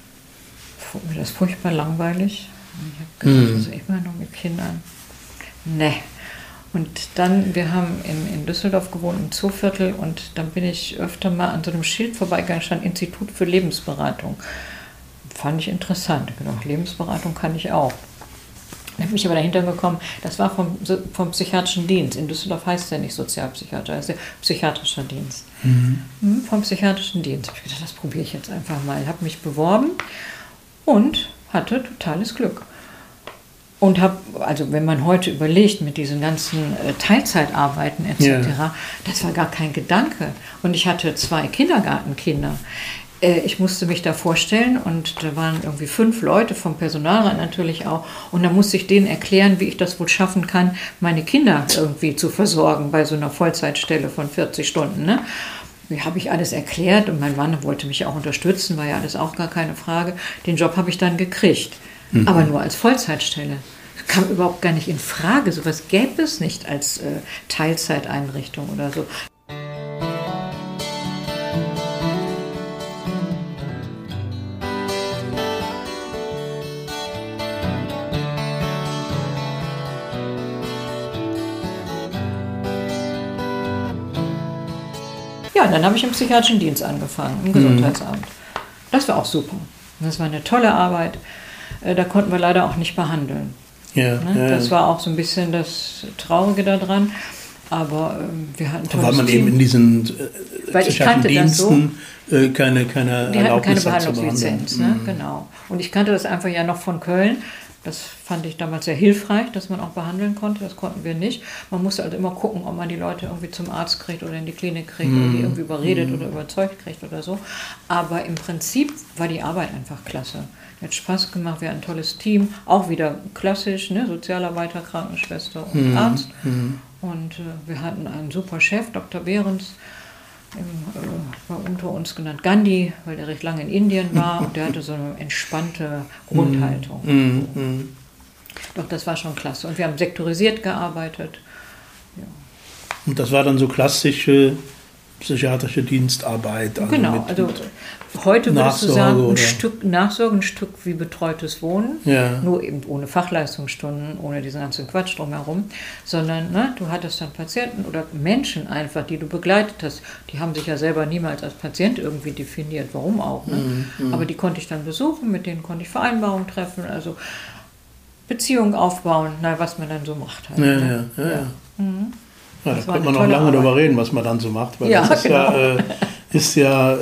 mir das furchtbar langweilig. Ich habe gedacht, also immer noch mit Kindern. Ne. Und dann, wir haben in Düsseldorf gewohnt, im Zooviertel, und dann bin ich öfter mal an so einem Schild vorbeigegangen, stand Institut für Lebensberatung. Fand ich interessant. Genau, Lebensberatung kann ich auch. Dann bin ich aber dahinter gekommen, das war vom psychiatrischen Dienst. In Düsseldorf heißt es ja nicht Sozialpsychiater, das ist ja psychiatrischer Dienst. Vom psychiatrischen Dienst. Habe ich gedacht, das probiere ich jetzt einfach mal. Habe mich beworben und hatte totales Glück. Und also wenn man heute überlegt mit diesen ganzen Teilzeitarbeiten etc., das war gar kein Gedanke. Und ich hatte 2 Kindergartenkinder. Ich musste mich da vorstellen und da waren irgendwie 5 Leute vom Personalrat natürlich auch. Und da musste ich denen erklären, wie ich das wohl schaffen kann, meine Kinder irgendwie zu versorgen bei so einer Vollzeitstelle von 40 Stunden. Ne? Wie habe ich alles erklärt und mein Mann wollte mich auch unterstützen, war ja alles auch gar keine Frage. Den Job habe ich dann gekriegt, aber nur als Vollzeitstelle. Kam überhaupt gar nicht in Frage, sowas gäbe es nicht als Teilzeiteinrichtung oder so. Ja, dann habe ich im psychiatrischen Dienst angefangen, im Gesundheitsamt. Das war auch super. Das war eine tolle Arbeit. Da konnten wir leider auch nicht behandeln. Das war auch so ein bisschen das Traurige daran. Aber wir hatten weil man eben in diesen psychiatrischen Diensten keine Erlaubnis keine Behandlungslizenz. Ne? Genau. Und ich kannte das einfach ja noch von Köln. Das fand ich damals sehr hilfreich, dass man auch behandeln konnte. Das konnten wir nicht. Man musste also immer gucken, ob man die Leute irgendwie zum Arzt kriegt oder in die Klinik kriegt oder die irgendwie überredet oder überzeugt kriegt oder so. Aber im Prinzip war die Arbeit einfach klasse. Hat Spaß gemacht, wir hatten ein tolles Team. Auch wieder klassisch, ne? Sozialarbeiter, Krankenschwester und Arzt. Und wir hatten einen super Chef, Dr. Behrens, war unter uns genannt Gandhi, weil der recht lange in Indien war und der hatte so eine entspannte Grundhaltung. Doch, das war schon klasse. Und wir haben sektorisiert gearbeitet. Ja. Und das war dann so klassische psychiatrische Dienstarbeit. Also genau, also heute würdest du sagen, ein Stück Nachsorge, ein Stück wie betreutes Wohnen, nur eben ohne Fachleistungsstunden, ohne diesen ganzen Quatsch drumherum, sondern du hattest dann Patienten oder Menschen einfach, die du begleitet hast, die haben sich ja selber niemals als Patient irgendwie definiert, warum auch, ne? Aber die konnte ich dann besuchen, mit denen konnte ich Vereinbarungen treffen, also Beziehungen aufbauen, was man dann so macht. Halt, Ja, da könnte man noch lange darüber reden, was man dann so macht, weil das ist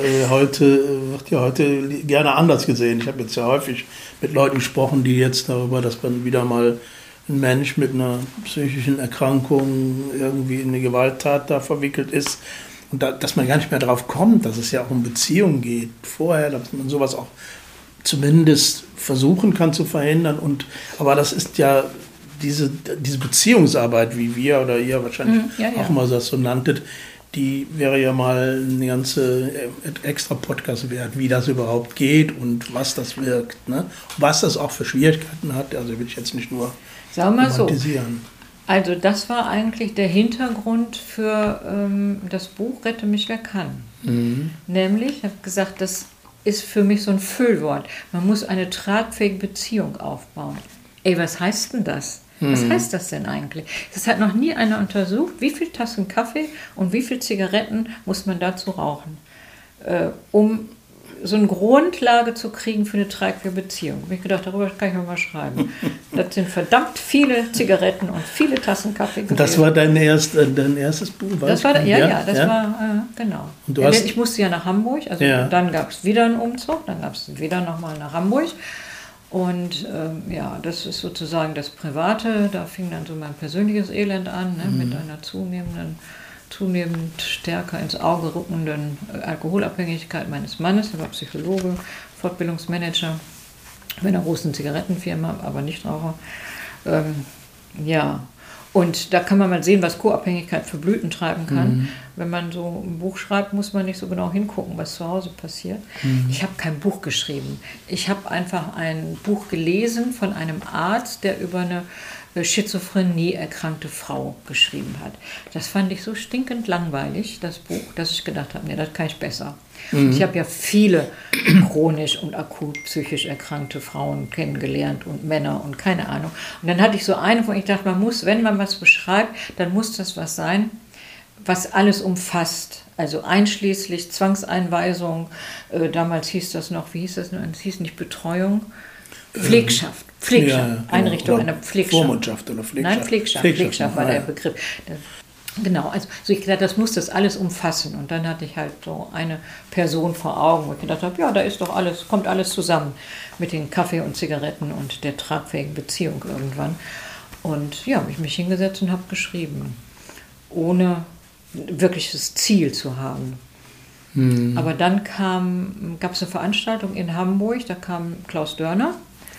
wird ja heute gerne anders gesehen. Ich habe jetzt ja häufig mit Leuten gesprochen, die jetzt darüber, dass man wieder mal ein Mensch mit einer psychischen Erkrankung irgendwie in eine Gewalttat da verwickelt ist und dass man gar nicht mehr darauf kommt, dass es ja auch um Beziehungen geht vorher, dass man sowas auch zumindest versuchen kann zu verhindern. Aber das ist ja diese Beziehungsarbeit, wie wir oder ihr wahrscheinlich auch mal das so nanntet, die wäre ja mal eine ganze extra Podcast wert, wie das überhaupt geht und was das wirkt, ne? Was das auch für Schwierigkeiten hat. Also will ich jetzt nicht nur romantisieren. So. Also das war eigentlich der Hintergrund für das Buch Rette mich, wer kann. Nämlich, ich habe gesagt, das ist für mich so ein Füllwort. Man muss eine tragfähige Beziehung aufbauen. Was heißt denn das? Was heißt das denn eigentlich? Das hat noch nie einer untersucht, wie viel Tassen Kaffee und wie viel Zigaretten muss man dazu rauchen, um so eine Grundlage zu kriegen für eine tragfähige Beziehung. Ich habe gedacht, darüber kann ich mal schreiben. Das sind verdammt viele Zigaretten und viele Tassen Kaffee gewesen. Das war dein erstes Buch? Das war, war, genau. Und ich musste ja nach Hamburg, also dann gab es wieder einen Umzug, dann gab es wieder nochmal nach Hamburg. Und das ist sozusagen das Private, da fing dann so mein persönliches Elend an, mit einer zunehmend stärker ins Auge rückenden Alkoholabhängigkeit meines Mannes. Er war Psychologe, Fortbildungsmanager bei einer großen Zigarettenfirma, aber Nichtraucher. Und da kann man mal sehen, was Co-Abhängigkeit für Blüten treiben kann. Wenn man so ein Buch schreibt, muss man nicht so genau hingucken, was zu Hause passiert. Ich habe kein Buch geschrieben. Ich habe einfach ein Buch gelesen von einem Arzt, der über eine Schizophrenie erkrankte Frau geschrieben hat. Das fand ich so stinkend langweilig, das Buch, dass ich gedacht habe, nee, das kann ich besser. Ich habe ja viele chronisch und akut psychisch erkrankte Frauen kennengelernt und Männer und keine Ahnung. Und dann hatte ich so eine, wo ich dachte, wenn man was beschreibt, dann muss das was sein, was alles umfasst. Also einschließlich Zwangseinweisung, damals hieß das noch, wie hieß das noch? Es hieß nicht Betreuung, Pflegschaft. Einrichtung einer Pflegschaft. Vormundschaft oder Pflegschaft? Nein, Pflegschaft war der Begriff. Genau, also ich dachte, das muss das alles umfassen. Und dann hatte ich halt so eine Person vor Augen, wo ich gedacht habe, da ist doch alles, kommt alles zusammen mit den Kaffee und Zigaretten und der tragfähigen Beziehung irgendwann. Und habe ich mich hingesetzt und habe geschrieben, ohne wirkliches Ziel zu haben. Aber dann gab es eine Veranstaltung in Hamburg, da kam Klaus Dörner.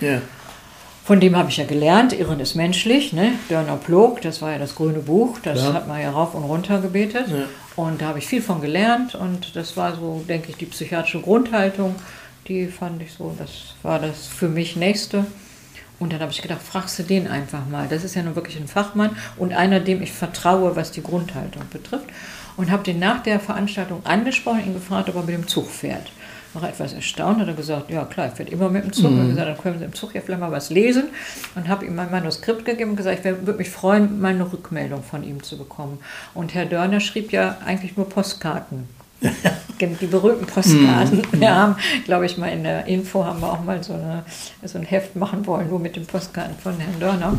Von dem habe ich ja gelernt, Irren ist menschlich, ne? Dörner Plog, das war ja das grüne Buch, das hat man ja rauf und runter gebetet. Und da habe ich viel von gelernt und das war so, denke ich, die psychiatrische Grundhaltung, die fand ich so, das war das für mich Nächste. Und dann habe ich gedacht, fragst du den einfach mal. Das ist ja nun wirklich ein Fachmann und einer, dem ich vertraue, was die Grundhaltung betrifft. Und habe den nach der Veranstaltung angesprochen, ihn gefragt, ob er mit dem Zug fährt. War etwas erstaunt, hat er gesagt, ja klar, ich fährt immer mit dem Zug. Und gesagt, dann können Sie im Zug ja vielleicht mal was lesen. Und habe ihm mein Manuskript gegeben und gesagt, ich würde mich freuen, mal eine Rückmeldung von ihm zu bekommen. Und Herr Dörner schrieb ja eigentlich nur Postkarten. Die berühmten Postkarten. Wir haben, glaube ich, mal in der Info haben wir auch mal so ein Heft machen wollen, nur mit den Postkarten von Herrn Dörner.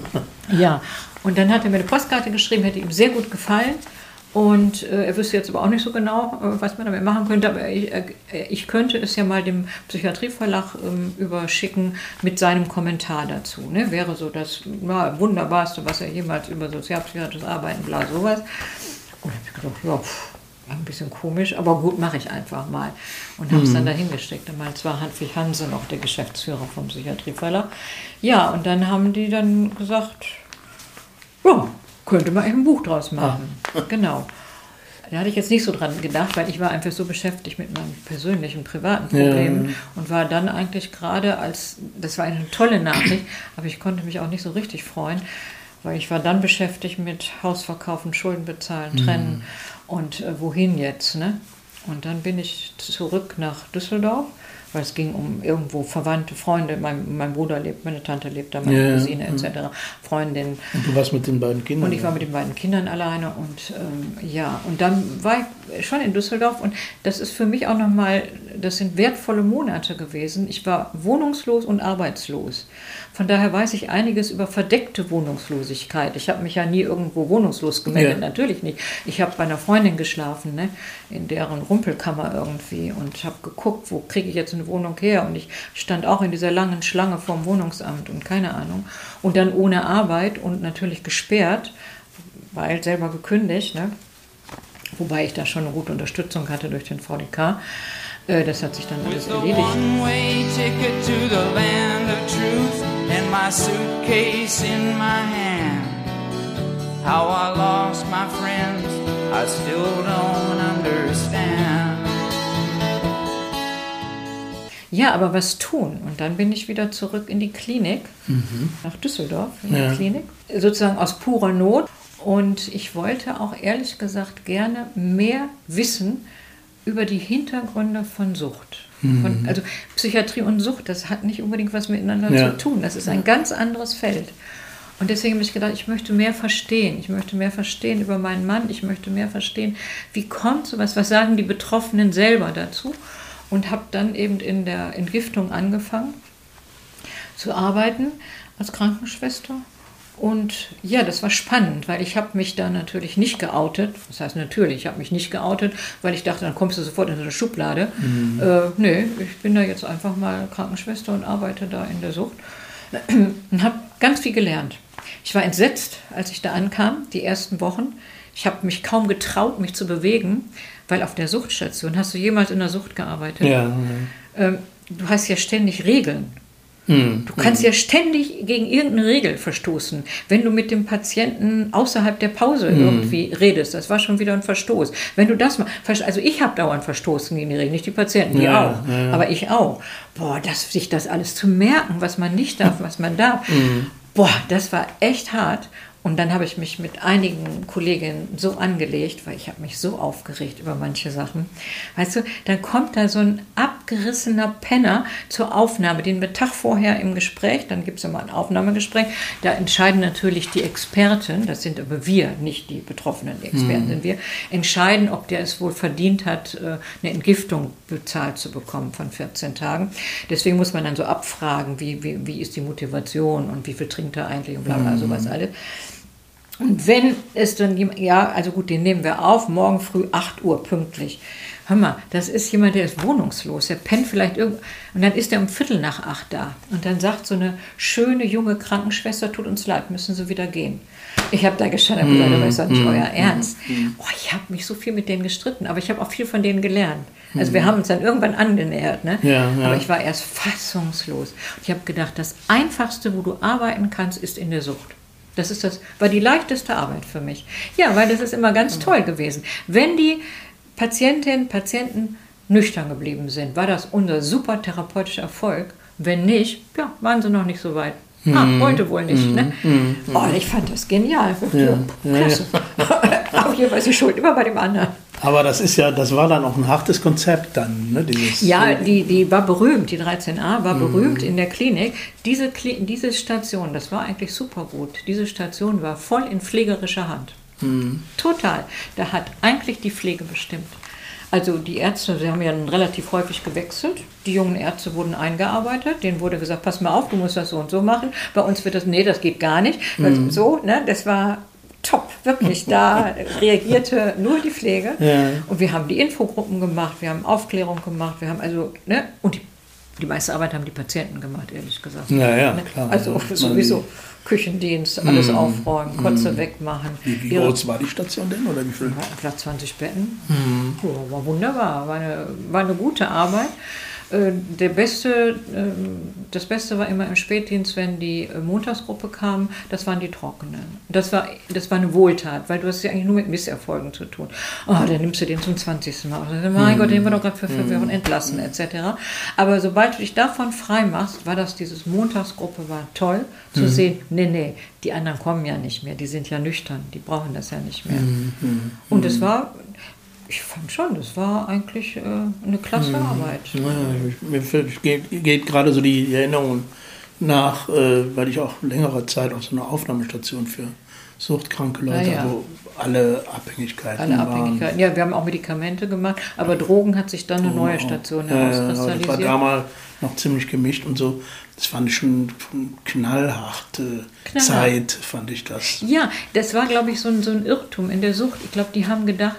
Und dann hat er mir eine Postkarte geschrieben, hätte ihm sehr gut gefallen. Und er wüsste jetzt aber auch nicht so genau, was man damit machen könnte. Aber ich könnte es ja mal dem Psychiatrieverlag überschicken mit seinem Kommentar dazu. Ne? Wäre so das Wunderbarste, was er jemals über sozialpsychiatrisches Arbeiten, bla, sowas. Und dann habe ich gedacht, ein bisschen komisch, aber gut, mache ich einfach mal. Und habe es dann dahin gesteckt. Damals war Hanfig Hanse noch der Geschäftsführer vom Psychiatrieverlag. Ja, und dann haben die dann gesagt, könnte man ein Buch draus machen. Genau. Da hatte ich jetzt nicht so dran gedacht, weil ich war einfach so beschäftigt mit meinem persönlichen, privaten Problem und war dann eigentlich gerade das war eine tolle Nachricht, aber ich konnte mich auch nicht so richtig freuen, weil ich war dann beschäftigt mit Haus verkaufen, Schulden bezahlen, trennen Und wohin jetzt, ne? Und dann bin ich zurück nach Düsseldorf, weil es ging um irgendwo Verwandte, Freunde, mein Bruder lebt, meine Tante lebt da, meine Cousine etc., Freundin. Und du warst mit den beiden Kindern? Und ich war mit den beiden Kindern alleine und und dann war ich schon in Düsseldorf und das ist für mich auch nochmal, das sind wertvolle Monate gewesen. Ich war wohnungslos und arbeitslos. Von daher weiß ich einiges über verdeckte Wohnungslosigkeit. Ich habe mich ja nie irgendwo wohnungslos gemeldet, natürlich nicht. Ich habe bei einer Freundin geschlafen, ne, in deren Rumpelkammer irgendwie und habe geguckt, wo kriege ich jetzt eine Wohnung her. Und ich stand auch in dieser langen Schlange vom Wohnungsamt und keine Ahnung. Und dann ohne Arbeit und natürlich gesperrt, weil selber gekündigt, ne, wobei ich da schon eine gute Unterstützung hatte durch den VDK. Das hat sich dann alles erledigt. And my suitcase in my hand. How I lost my friends, I still don't understand. Ja, aber was tun? Und dann bin ich wieder zurück in die Klinik, nach Düsseldorf, in die Klinik, sozusagen aus purer Not. Und ich wollte auch ehrlich gesagt gerne mehr wissen über die Hintergründe von Sucht. Also Psychiatrie und Sucht, das hat nicht unbedingt was miteinander zu tun. Das ist ein ganz anderes Feld. Und deswegen habe ich gedacht, ich möchte mehr verstehen. Ich möchte mehr verstehen über meinen Mann. Ich möchte mehr verstehen, wie kommt sowas, was sagen die Betroffenen selber dazu. Und habe dann eben in der Entgiftung angefangen zu arbeiten als Krankenschwester. Und ja, das war spannend, weil ich habe mich da natürlich nicht geoutet. Das heißt natürlich, ich habe mich nicht geoutet, weil ich dachte, dann kommst du sofort in so eine Schublade. Nee, ich bin da jetzt einfach mal Krankenschwester und arbeite da in der Sucht. Und habe ganz viel gelernt. Ich war entsetzt, als ich da ankam, die ersten Wochen. Ich habe mich kaum getraut, mich zu bewegen, weil auf der Suchtstation, hast du jemals in der Sucht gearbeitet? Ja. Du hast ja ständig Regeln. Du kannst ja ständig gegen irgendeine Regel verstoßen. Wenn du mit dem Patienten außerhalb der Pause irgendwie redest, das war schon wieder ein Verstoß. Wenn du das machst, also ich habe dauernd verstoßen gegen die Regeln, nicht die Patienten, die auch, aber ich auch. Boah, sich das alles zu merken, was man nicht darf, was man darf, boah, das war echt hart. Und dann habe ich mich mit einigen Kolleginnen so angelegt, weil ich habe mich so aufgeregt über manche Sachen. Weißt du, dann kommt da so ein abgerissener Penner zur Aufnahme, den wir Tag vorher im Gespräch, dann gibt es immer ein Aufnahmegespräch, da entscheiden natürlich die Experten, das sind aber wir, nicht die Betroffenen, die Experten sind wir, entscheiden, ob der es wohl verdient hat, eine Entgiftung bezahlt zu bekommen von 14 Tagen. Deswegen muss man dann so abfragen, wie ist die Motivation und wie viel trinkt er eigentlich und bla bla, sowas alles. Und wenn es dann jemand, also gut, den nehmen wir auf, morgen früh 8 Uhr pünktlich. Hör mal, das ist jemand, der ist wohnungslos, der pennt vielleicht irgendwo, und dann ist er um 7:45 da. Und dann sagt so eine schöne, junge Krankenschwester, tut uns leid, müssen Sie wieder gehen. Ich habe da gestanden und gesagt, aber ist doch nicht euer Ernst. Oh, ich habe mich so viel mit denen gestritten, aber ich habe auch viel von denen gelernt. Also wir haben uns dann irgendwann angenähert, ne? Aber ich war erst fassungslos. Und ich habe gedacht, das Einfachste, wo du arbeiten kannst, ist in der Sucht. War die leichteste Arbeit für mich. Ja, weil das ist immer ganz toll gewesen. Wenn die Patientinnen, Patienten nüchtern geblieben sind, war das unser super therapeutischer Erfolg. Wenn nicht, ja, waren sie noch nicht so weit. Heute wohl nicht. Ne? Oh, ich fand das genial. Klasse. Auf jeden Fall ist die Schuld immer bei dem anderen. Aber das war dann auch ein hartes Konzept dann, ne? Die war berühmt, die 13a war berühmt in der Klinik. Diese Station, das war eigentlich super gut. Diese Station war voll in pflegerischer Hand. Total. Da hat eigentlich die Pflege bestimmt. Also die Ärzte, sie haben ja relativ häufig gewechselt. Die jungen Ärzte wurden eingearbeitet. Denen wurde gesagt, pass mal auf, du musst das so und so machen. Bei uns wird das, nee, das geht gar nicht. So, ne? Das war top, wirklich. Da reagierte nur die Pflege. Ja. Und wir haben die Infogruppen gemacht, wir haben Aufklärung gemacht, wir haben also, ne? Und die meiste Arbeit haben die Patienten gemacht, ehrlich gesagt. Ja, klar. Also sowieso Küchendienst, alles aufräumen, Kotze wegmachen. Wie groß war die Station denn? Oder wie viel? Vielleicht 20 Betten. War wunderbar, war eine gute Arbeit. Das Beste war immer im Spätdienst, wenn die Montagsgruppe kam, das waren die Trockenen. Das war eine Wohltat, weil du hast ja eigentlich nur mit Misserfolgen zu tun. Oh, dann nimmst du den zum 20. Mal. Mein Gott, den wir doch gerade für 5 Wochen entlassen, etc. Aber sobald du dich davon frei machst, war das dieses Montagsgruppe war toll zu sehen, nee, die anderen kommen ja nicht mehr, die sind ja nüchtern, die brauchen das ja nicht mehr. Und es war, Ich fand schon, das war eigentlich eine klasse Arbeit. Ja, mir geht gerade so die Erinnerung nach, weil ich auch längere Zeit auf so einer Aufnahmestation für suchtkranke Leute, wo alle Abhängigkeiten waren. Ja, wir haben auch Medikamente gemacht, aber Drogen hat sich dann eine neue Station herauskristallisiert. Das war damals noch ziemlich gemischt und so. Das fand ich schon knallharte Zeit, fand ich das. Ja, das war, glaube ich, so ein Irrtum in der Sucht. Ich glaube, die haben gedacht,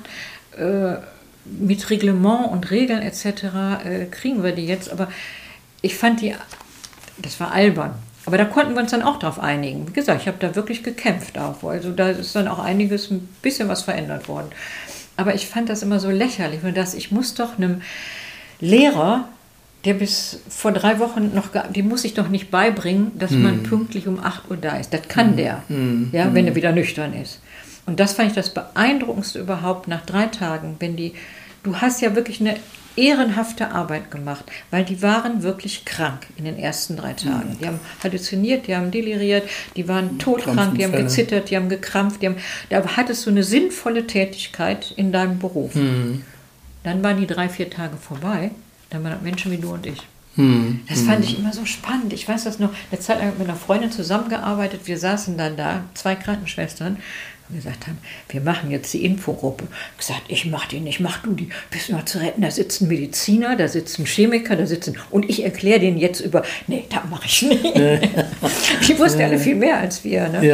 mit Reglement und Regeln etc. Kriegen wir die jetzt. Aber ich fand das war albern. Aber da konnten wir uns dann auch drauf einigen. Wie gesagt, ich habe da wirklich gekämpft auch. Also da ist dann auch einiges, ein bisschen was verändert worden. Aber ich fand das immer so lächerlich. Ich muss doch einem Lehrer, der bis vor 3 Wochen dem muss ich doch nicht beibringen, dass man pünktlich um 8 Uhr da ist. Das kann der, wenn er wieder nüchtern ist. Und das fand ich das Beeindruckendste überhaupt nach 3 Tagen, du hast ja wirklich eine ehrenhafte Arbeit gemacht, weil die waren wirklich krank in den ersten 3 Tagen. Die haben halluziniert, die haben deliriert, die waren todkrank, die haben gezittert, die haben gekrampft, da hattest du eine sinnvolle Tätigkeit in deinem Beruf. Dann waren die 3-4 Tage vorbei, dann waren das Menschen wie du und ich. Das fand ich immer so spannend. Ich weiß das noch, eine Zeit lang mit einer Freundin zusammengearbeitet, wir saßen dann da, 2 Krankenschwestern, und gesagt haben, wir machen jetzt die Infogruppe. Gesagt, ich mach die nicht, mach du die. Bist du noch zu retten? Da sitzt ein Mediziner, da sitzt ein Chemiker, und ich erkläre denen jetzt nee, das mache ich nicht. Die wussten alle viel mehr als wir. Ne?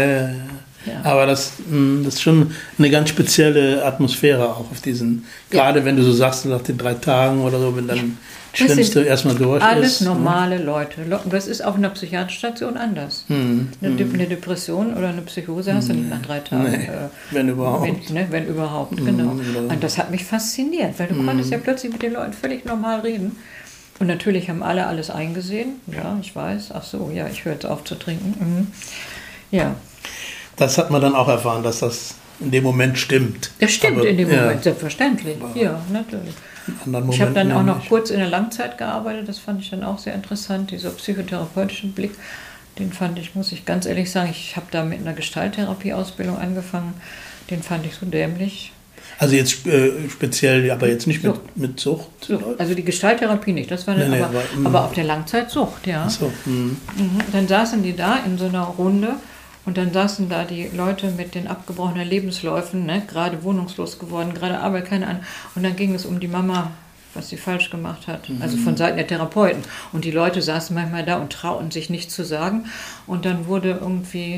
Ja. Aber das ist schon eine ganz spezielle Atmosphäre auch auf diesen, gerade wenn du so sagst, nach den 3 Tagen oder so, wenn dann das Schlimmste erstmal durch alles normale Leute. Das ist auf einer psychiatrischen Station anders. Eine Depression oder eine Psychose hast du nicht nach 3 Tagen. Nee, wenn überhaupt. Wenn überhaupt, genau. Und das hat mich fasziniert, weil du konntest ja plötzlich mit den Leuten völlig normal reden. Und natürlich haben alle alles eingesehen. Ja, ich weiß. Ach so, ja, ich höre jetzt auf zu trinken. Ja. Das hat man dann auch erfahren, dass das in dem Moment stimmt. Das stimmt in dem Moment, selbstverständlich. Ja, natürlich. Ich habe dann auch noch kurz in der Langzeit gearbeitet, das fand ich dann auch sehr interessant, dieser psychotherapeutischen Blick, den fand ich, muss ich ganz ehrlich sagen, ich habe da mit einer Gestalttherapie-Ausbildung angefangen, den fand ich so dämlich. Also jetzt speziell, aber jetzt nicht mit Sucht? Also die Gestalttherapie nicht, das war aber auf der Langzeit Sucht, ja. Ach so. Dann saßen die da in so einer Runde. Und dann saßen da die Leute mit den abgebrochenen Lebensläufen, gerade wohnungslos geworden, gerade Arbeit, keine Ahnung. Und dann ging es um die Mama, was sie falsch gemacht hat, also von Seiten der Therapeuten. Und die Leute saßen manchmal da und trauten sich nichts zu sagen. Und dann wurde irgendwie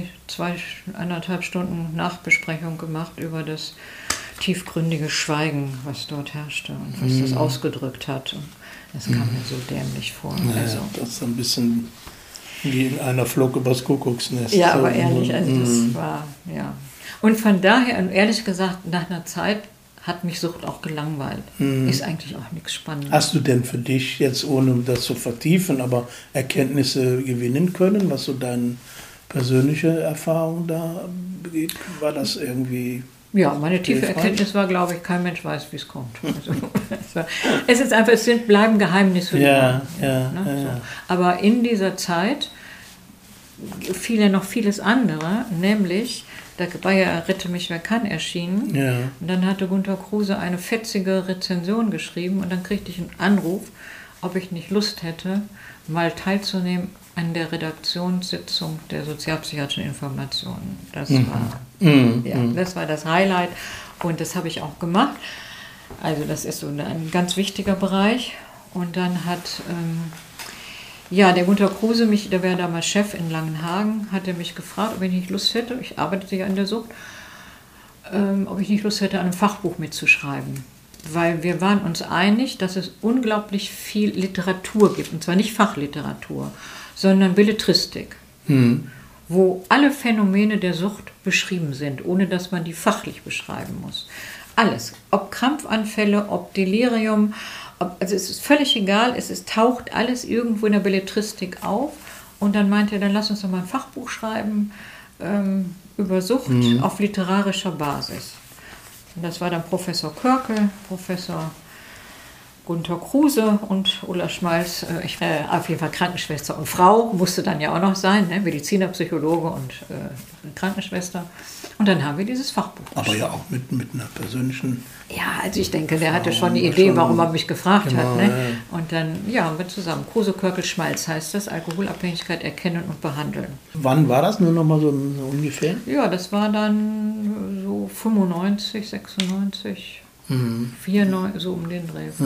1,5 Stunden Nachbesprechung gemacht über das tiefgründige Schweigen, was dort herrschte und was das ausgedrückt hat. Und das kam mir so dämlich vor. Ja, also. Das ist ein bisschen... wie in einer Flog übers Kuckucksnest. Ja, aber ehrlich, also das war, ja. Und von daher, ehrlich gesagt, nach einer Zeit hat mich Sucht auch gelangweilt. Ist eigentlich auch nichts Spannendes. Hast du denn für dich jetzt, ohne das zu vertiefen, aber Erkenntnisse gewinnen können, was so deine persönliche Erfahrung da geht? War das irgendwie... Ja, meine tiefe Erkenntnis war, glaube ich, kein Mensch weiß, wie es kommt. Also, es bleiben Geheimnisse. Ja. Aber in dieser Zeit fiel ja noch vieles andere, nämlich, da war ja Rette mich, wer kann erschienen. Ja. Und dann hatte Günter Kruse eine fetzige Rezension geschrieben und dann kriegte ich einen Anruf, ob ich nicht Lust hätte, mal teilzunehmen an der Redaktionssitzung der sozialpsychiatrischen Informationen. Das war das Highlight und das habe ich auch gemacht. Also das ist so ein ganz wichtiger Bereich. Und dann hat der Günter Kruse, der war damals Chef in Langenhagen, hatte mich gefragt, ob ich nicht Lust hätte, ich arbeitete ja in der Sucht, ob ich nicht Lust hätte, an einem Fachbuch mitzuschreiben. Weil wir waren uns einig, dass es unglaublich viel Literatur gibt, und zwar nicht Fachliteratur, sondern Belletristik, wo alle Phänomene der Sucht beschrieben sind, ohne dass man die fachlich beschreiben muss. Alles, ob Krampfanfälle, ob Delirium, also es ist völlig egal, taucht alles irgendwo in der Belletristik auf. Und dann meinte er, dann lass uns doch mal ein Fachbuch schreiben über Sucht auf literarischer Basis. Und das war dann Professor Körkel, Professor Gunther Kruse und Ulla Schmalz, auf jeden Fall Krankenschwester und Frau, musste dann ja auch noch sein, ne? Mediziner, Psychologe und Krankenschwester. Und dann haben wir dieses Fachbuch. Aber ja auch mit einer persönlichen... Ja, also ich denke, der hatte schon eine Idee, warum er mich gefragt hat. Ne? Und dann, ja, wir zusammen. Kruse, Körkel, Schmalz heißt das, Alkoholabhängigkeit erkennen und behandeln. Wann war das nur noch mal so ungefähr? Ja, das war dann so 95, 96... 94, so um den Dreh.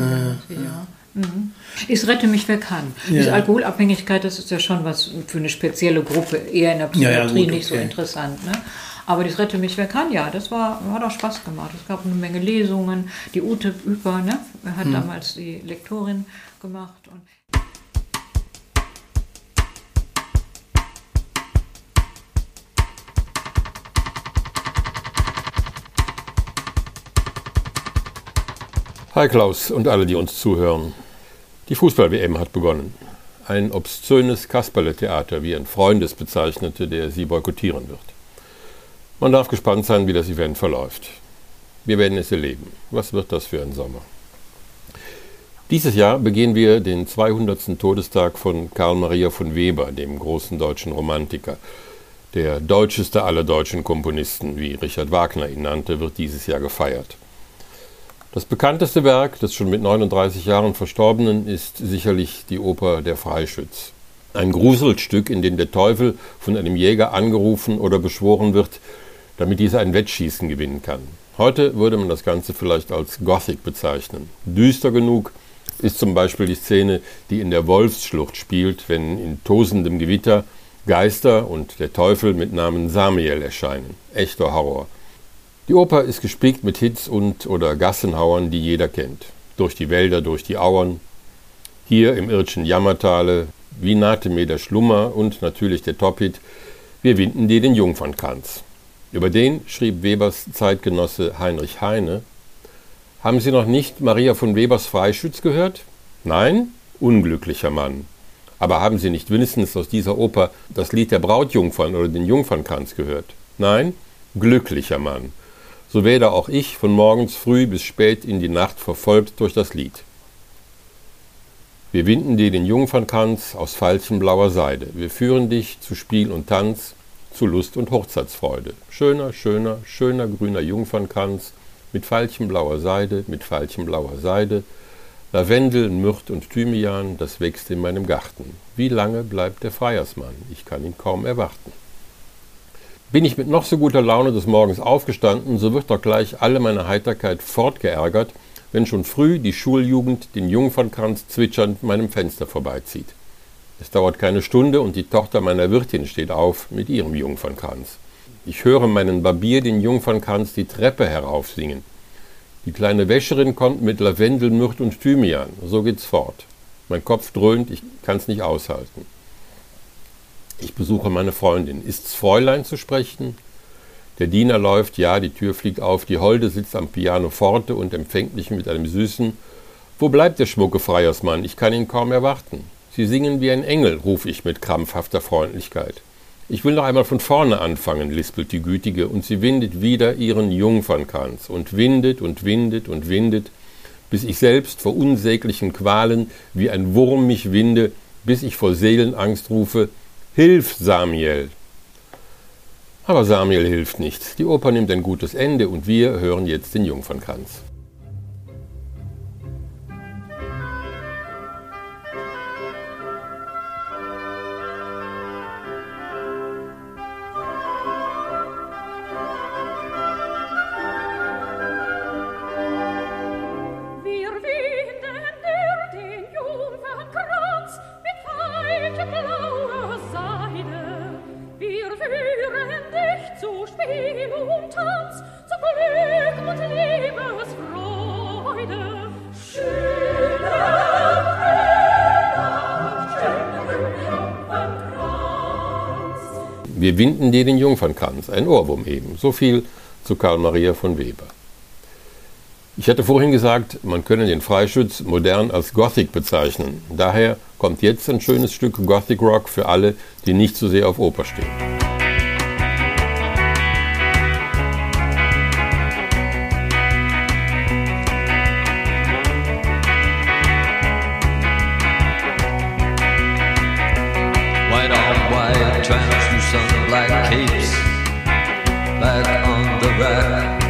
Ich rette mich, wer kann. Ja. Die Alkoholabhängigkeit, das ist ja schon was für eine spezielle Gruppe, eher in der Psychiatrie nicht so interessant. Ne? Aber das rette mich, wer kann, ja, das hat auch Spaß gemacht. Es gab eine Menge Lesungen. Die Ute Üper, ne, hat damals die Lektorin gemacht. Und Hi Klaus und alle, die uns zuhören. Die Fußball-WM hat begonnen. Ein obszönes Kasperle-Theater, wie ein Freund es bezeichnete, der sie boykottieren wird. Man darf gespannt sein, wie das Event verläuft. Wir werden es erleben. Was wird das für ein Sommer? Dieses Jahr begehen wir den 200. Todestag von Karl Maria von Weber, dem großen deutschen Romantiker. Der deutscheste aller deutschen Komponisten, wie Richard Wagner ihn nannte, wird dieses Jahr gefeiert. Das bekannteste Werk des schon mit 39 Jahren Verstorbenen ist sicherlich die Oper Der Freischütz. Ein Gruselstück, in dem der Teufel von einem Jäger angerufen oder beschworen wird, damit dieser ein Wettschießen gewinnen kann. Heute würde man das Ganze vielleicht als Gothic bezeichnen. Düster genug ist zum Beispiel die Szene, die in der Wolfsschlucht spielt, wenn in tosendem Gewitter Geister und der Teufel mit Namen Samiel erscheinen. Echter Horror. Die Oper ist gespickt mit Hits oder Gassenhauern, die jeder kennt. Durch die Wälder, durch die Auern. Hier im irdschen Jammertale, wie nahte mir der Schlummer und natürlich der Top-Hit, wir winden dir den Jungfernkranz. Über den schrieb Webers Zeitgenosse Heinrich Heine: Haben Sie noch nicht Maria von Webers Freischütz gehört? Nein? Unglücklicher Mann. Aber haben Sie nicht wenigstens aus dieser Oper das Lied der Brautjungfern oder den Jungfernkranz gehört? Nein? Glücklicher Mann. So werde auch ich von morgens früh bis spät in die Nacht verfolgt durch das Lied. Wir winden dir den Jungfernkranz aus veilchenblauer Seide. Wir führen dich zu Spiel und Tanz, zu Lust und Hochzeitsfreude. Schöner, schöner, schöner grüner Jungfernkranz mit veilchenblauer Seide, mit veilchenblauer Seide. Lavendel, Myrth und Thymian, das wächst in meinem Garten. Wie lange bleibt der Freiersmann? Ich kann ihn kaum erwarten. Bin ich mit noch so guter Laune des Morgens aufgestanden, so wird doch gleich alle meine Heiterkeit fortgeärgert, wenn schon früh die Schuljugend den Jungfernkranz zwitschernd meinem Fenster vorbeizieht. Es dauert keine Stunde und die Tochter meiner Wirtin steht auf mit ihrem Jungfernkranz. Ich höre meinen Barbier den Jungfernkranz die Treppe heraufsingen. Die kleine Wäscherin kommt mit Lavendel, Myrth und Thymian. So geht's fort. Mein Kopf dröhnt, ich kann's nicht aushalten. Ich besuche meine Freundin. Ist's Fräulein zu sprechen? Der Diener läuft, ja, die Tür fliegt auf. Die Holde sitzt am Pianoforte und empfängt mich mit einem süßen: Wo bleibt der schmucke Freiersmann? Ich kann ihn kaum erwarten. Sie singen wie ein Engel, rufe ich mit krampfhafter Freundlichkeit. Ich will noch einmal von vorne anfangen, lispelt die Gütige, und sie windet wieder ihren Jungfernkranz und windet und windet und windet, bis ich selbst vor unsäglichen Qualen wie ein Wurm mich winde, bis ich vor Seelenangst rufe: Hilf, Samiel! Aber Samiel hilft nicht. Die Oper nimmt ein gutes Ende und wir hören jetzt den Jungfernkranz. Wir winden dir den Jungfernkranz, ein Ohrwurm eben. So viel zu Karl Maria von Weber. Ich hatte vorhin gesagt, man könne den Freischütz modern als Gothic bezeichnen. Daher kommt jetzt ein schönes Stück Gothic Rock für alle, die nicht so sehr auf Oper stehen. translucent black capes back on the rack.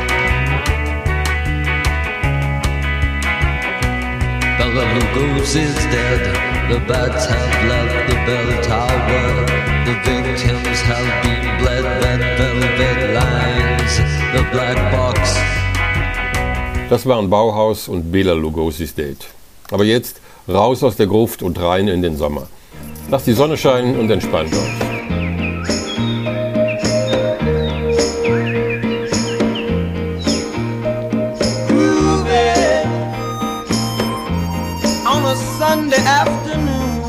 Bela Lugos is dead, the bats have left the bell tower, the victims have been bled, red velvet lines, the black box. Das waren Bauhaus und Bela Lugosi's Date. Aber jetzt raus aus der Gruft und rein in den Sommer. Lasst die Sonne scheinen und entspannt euch. Sunday afternoon,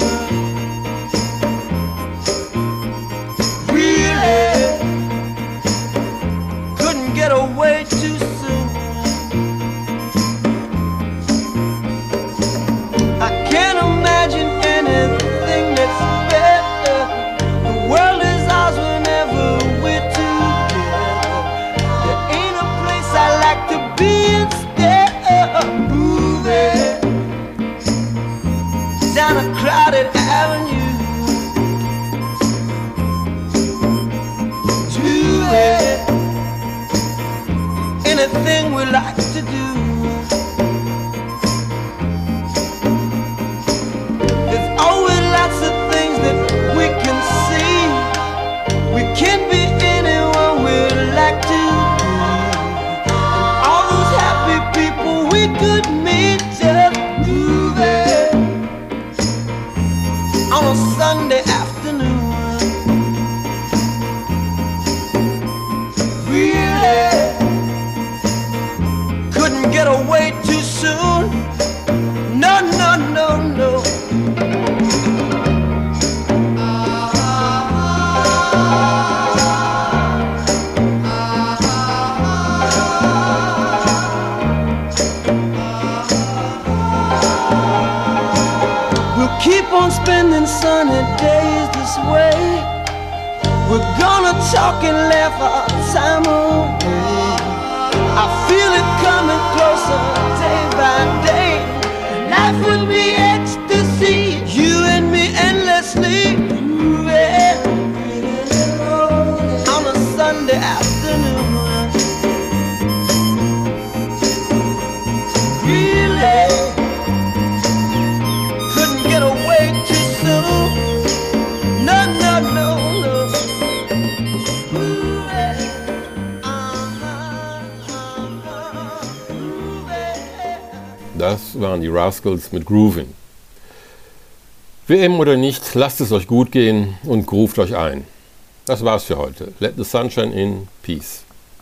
really couldn't get away too soon. I can't imagine anything that's better. The world is ours whenever we're together. There ain't a place I like to be instead of moving down a crowded avenue to it. Anything we like to do. There's always lots of things that we can see. We can be anyone we like to be. And all those happy people we could meet just moving on a Sunday afternoon. Really couldn't get away too soon. No, no, no, no. We'll keep on spending sunny days this way. We're gonna talk and laugh our time away. I feel it coming closer day by day. Life would be ecstasy, you and me endlessly moving on a Sunday afternoon. Really couldn't get away too soon. No, no, no, no. Das waren die Rascals mit Groovin'. WM oder nicht, lasst es euch gut gehen und groovt euch ein. Das war's für heute. Let the sunshine in. Peace.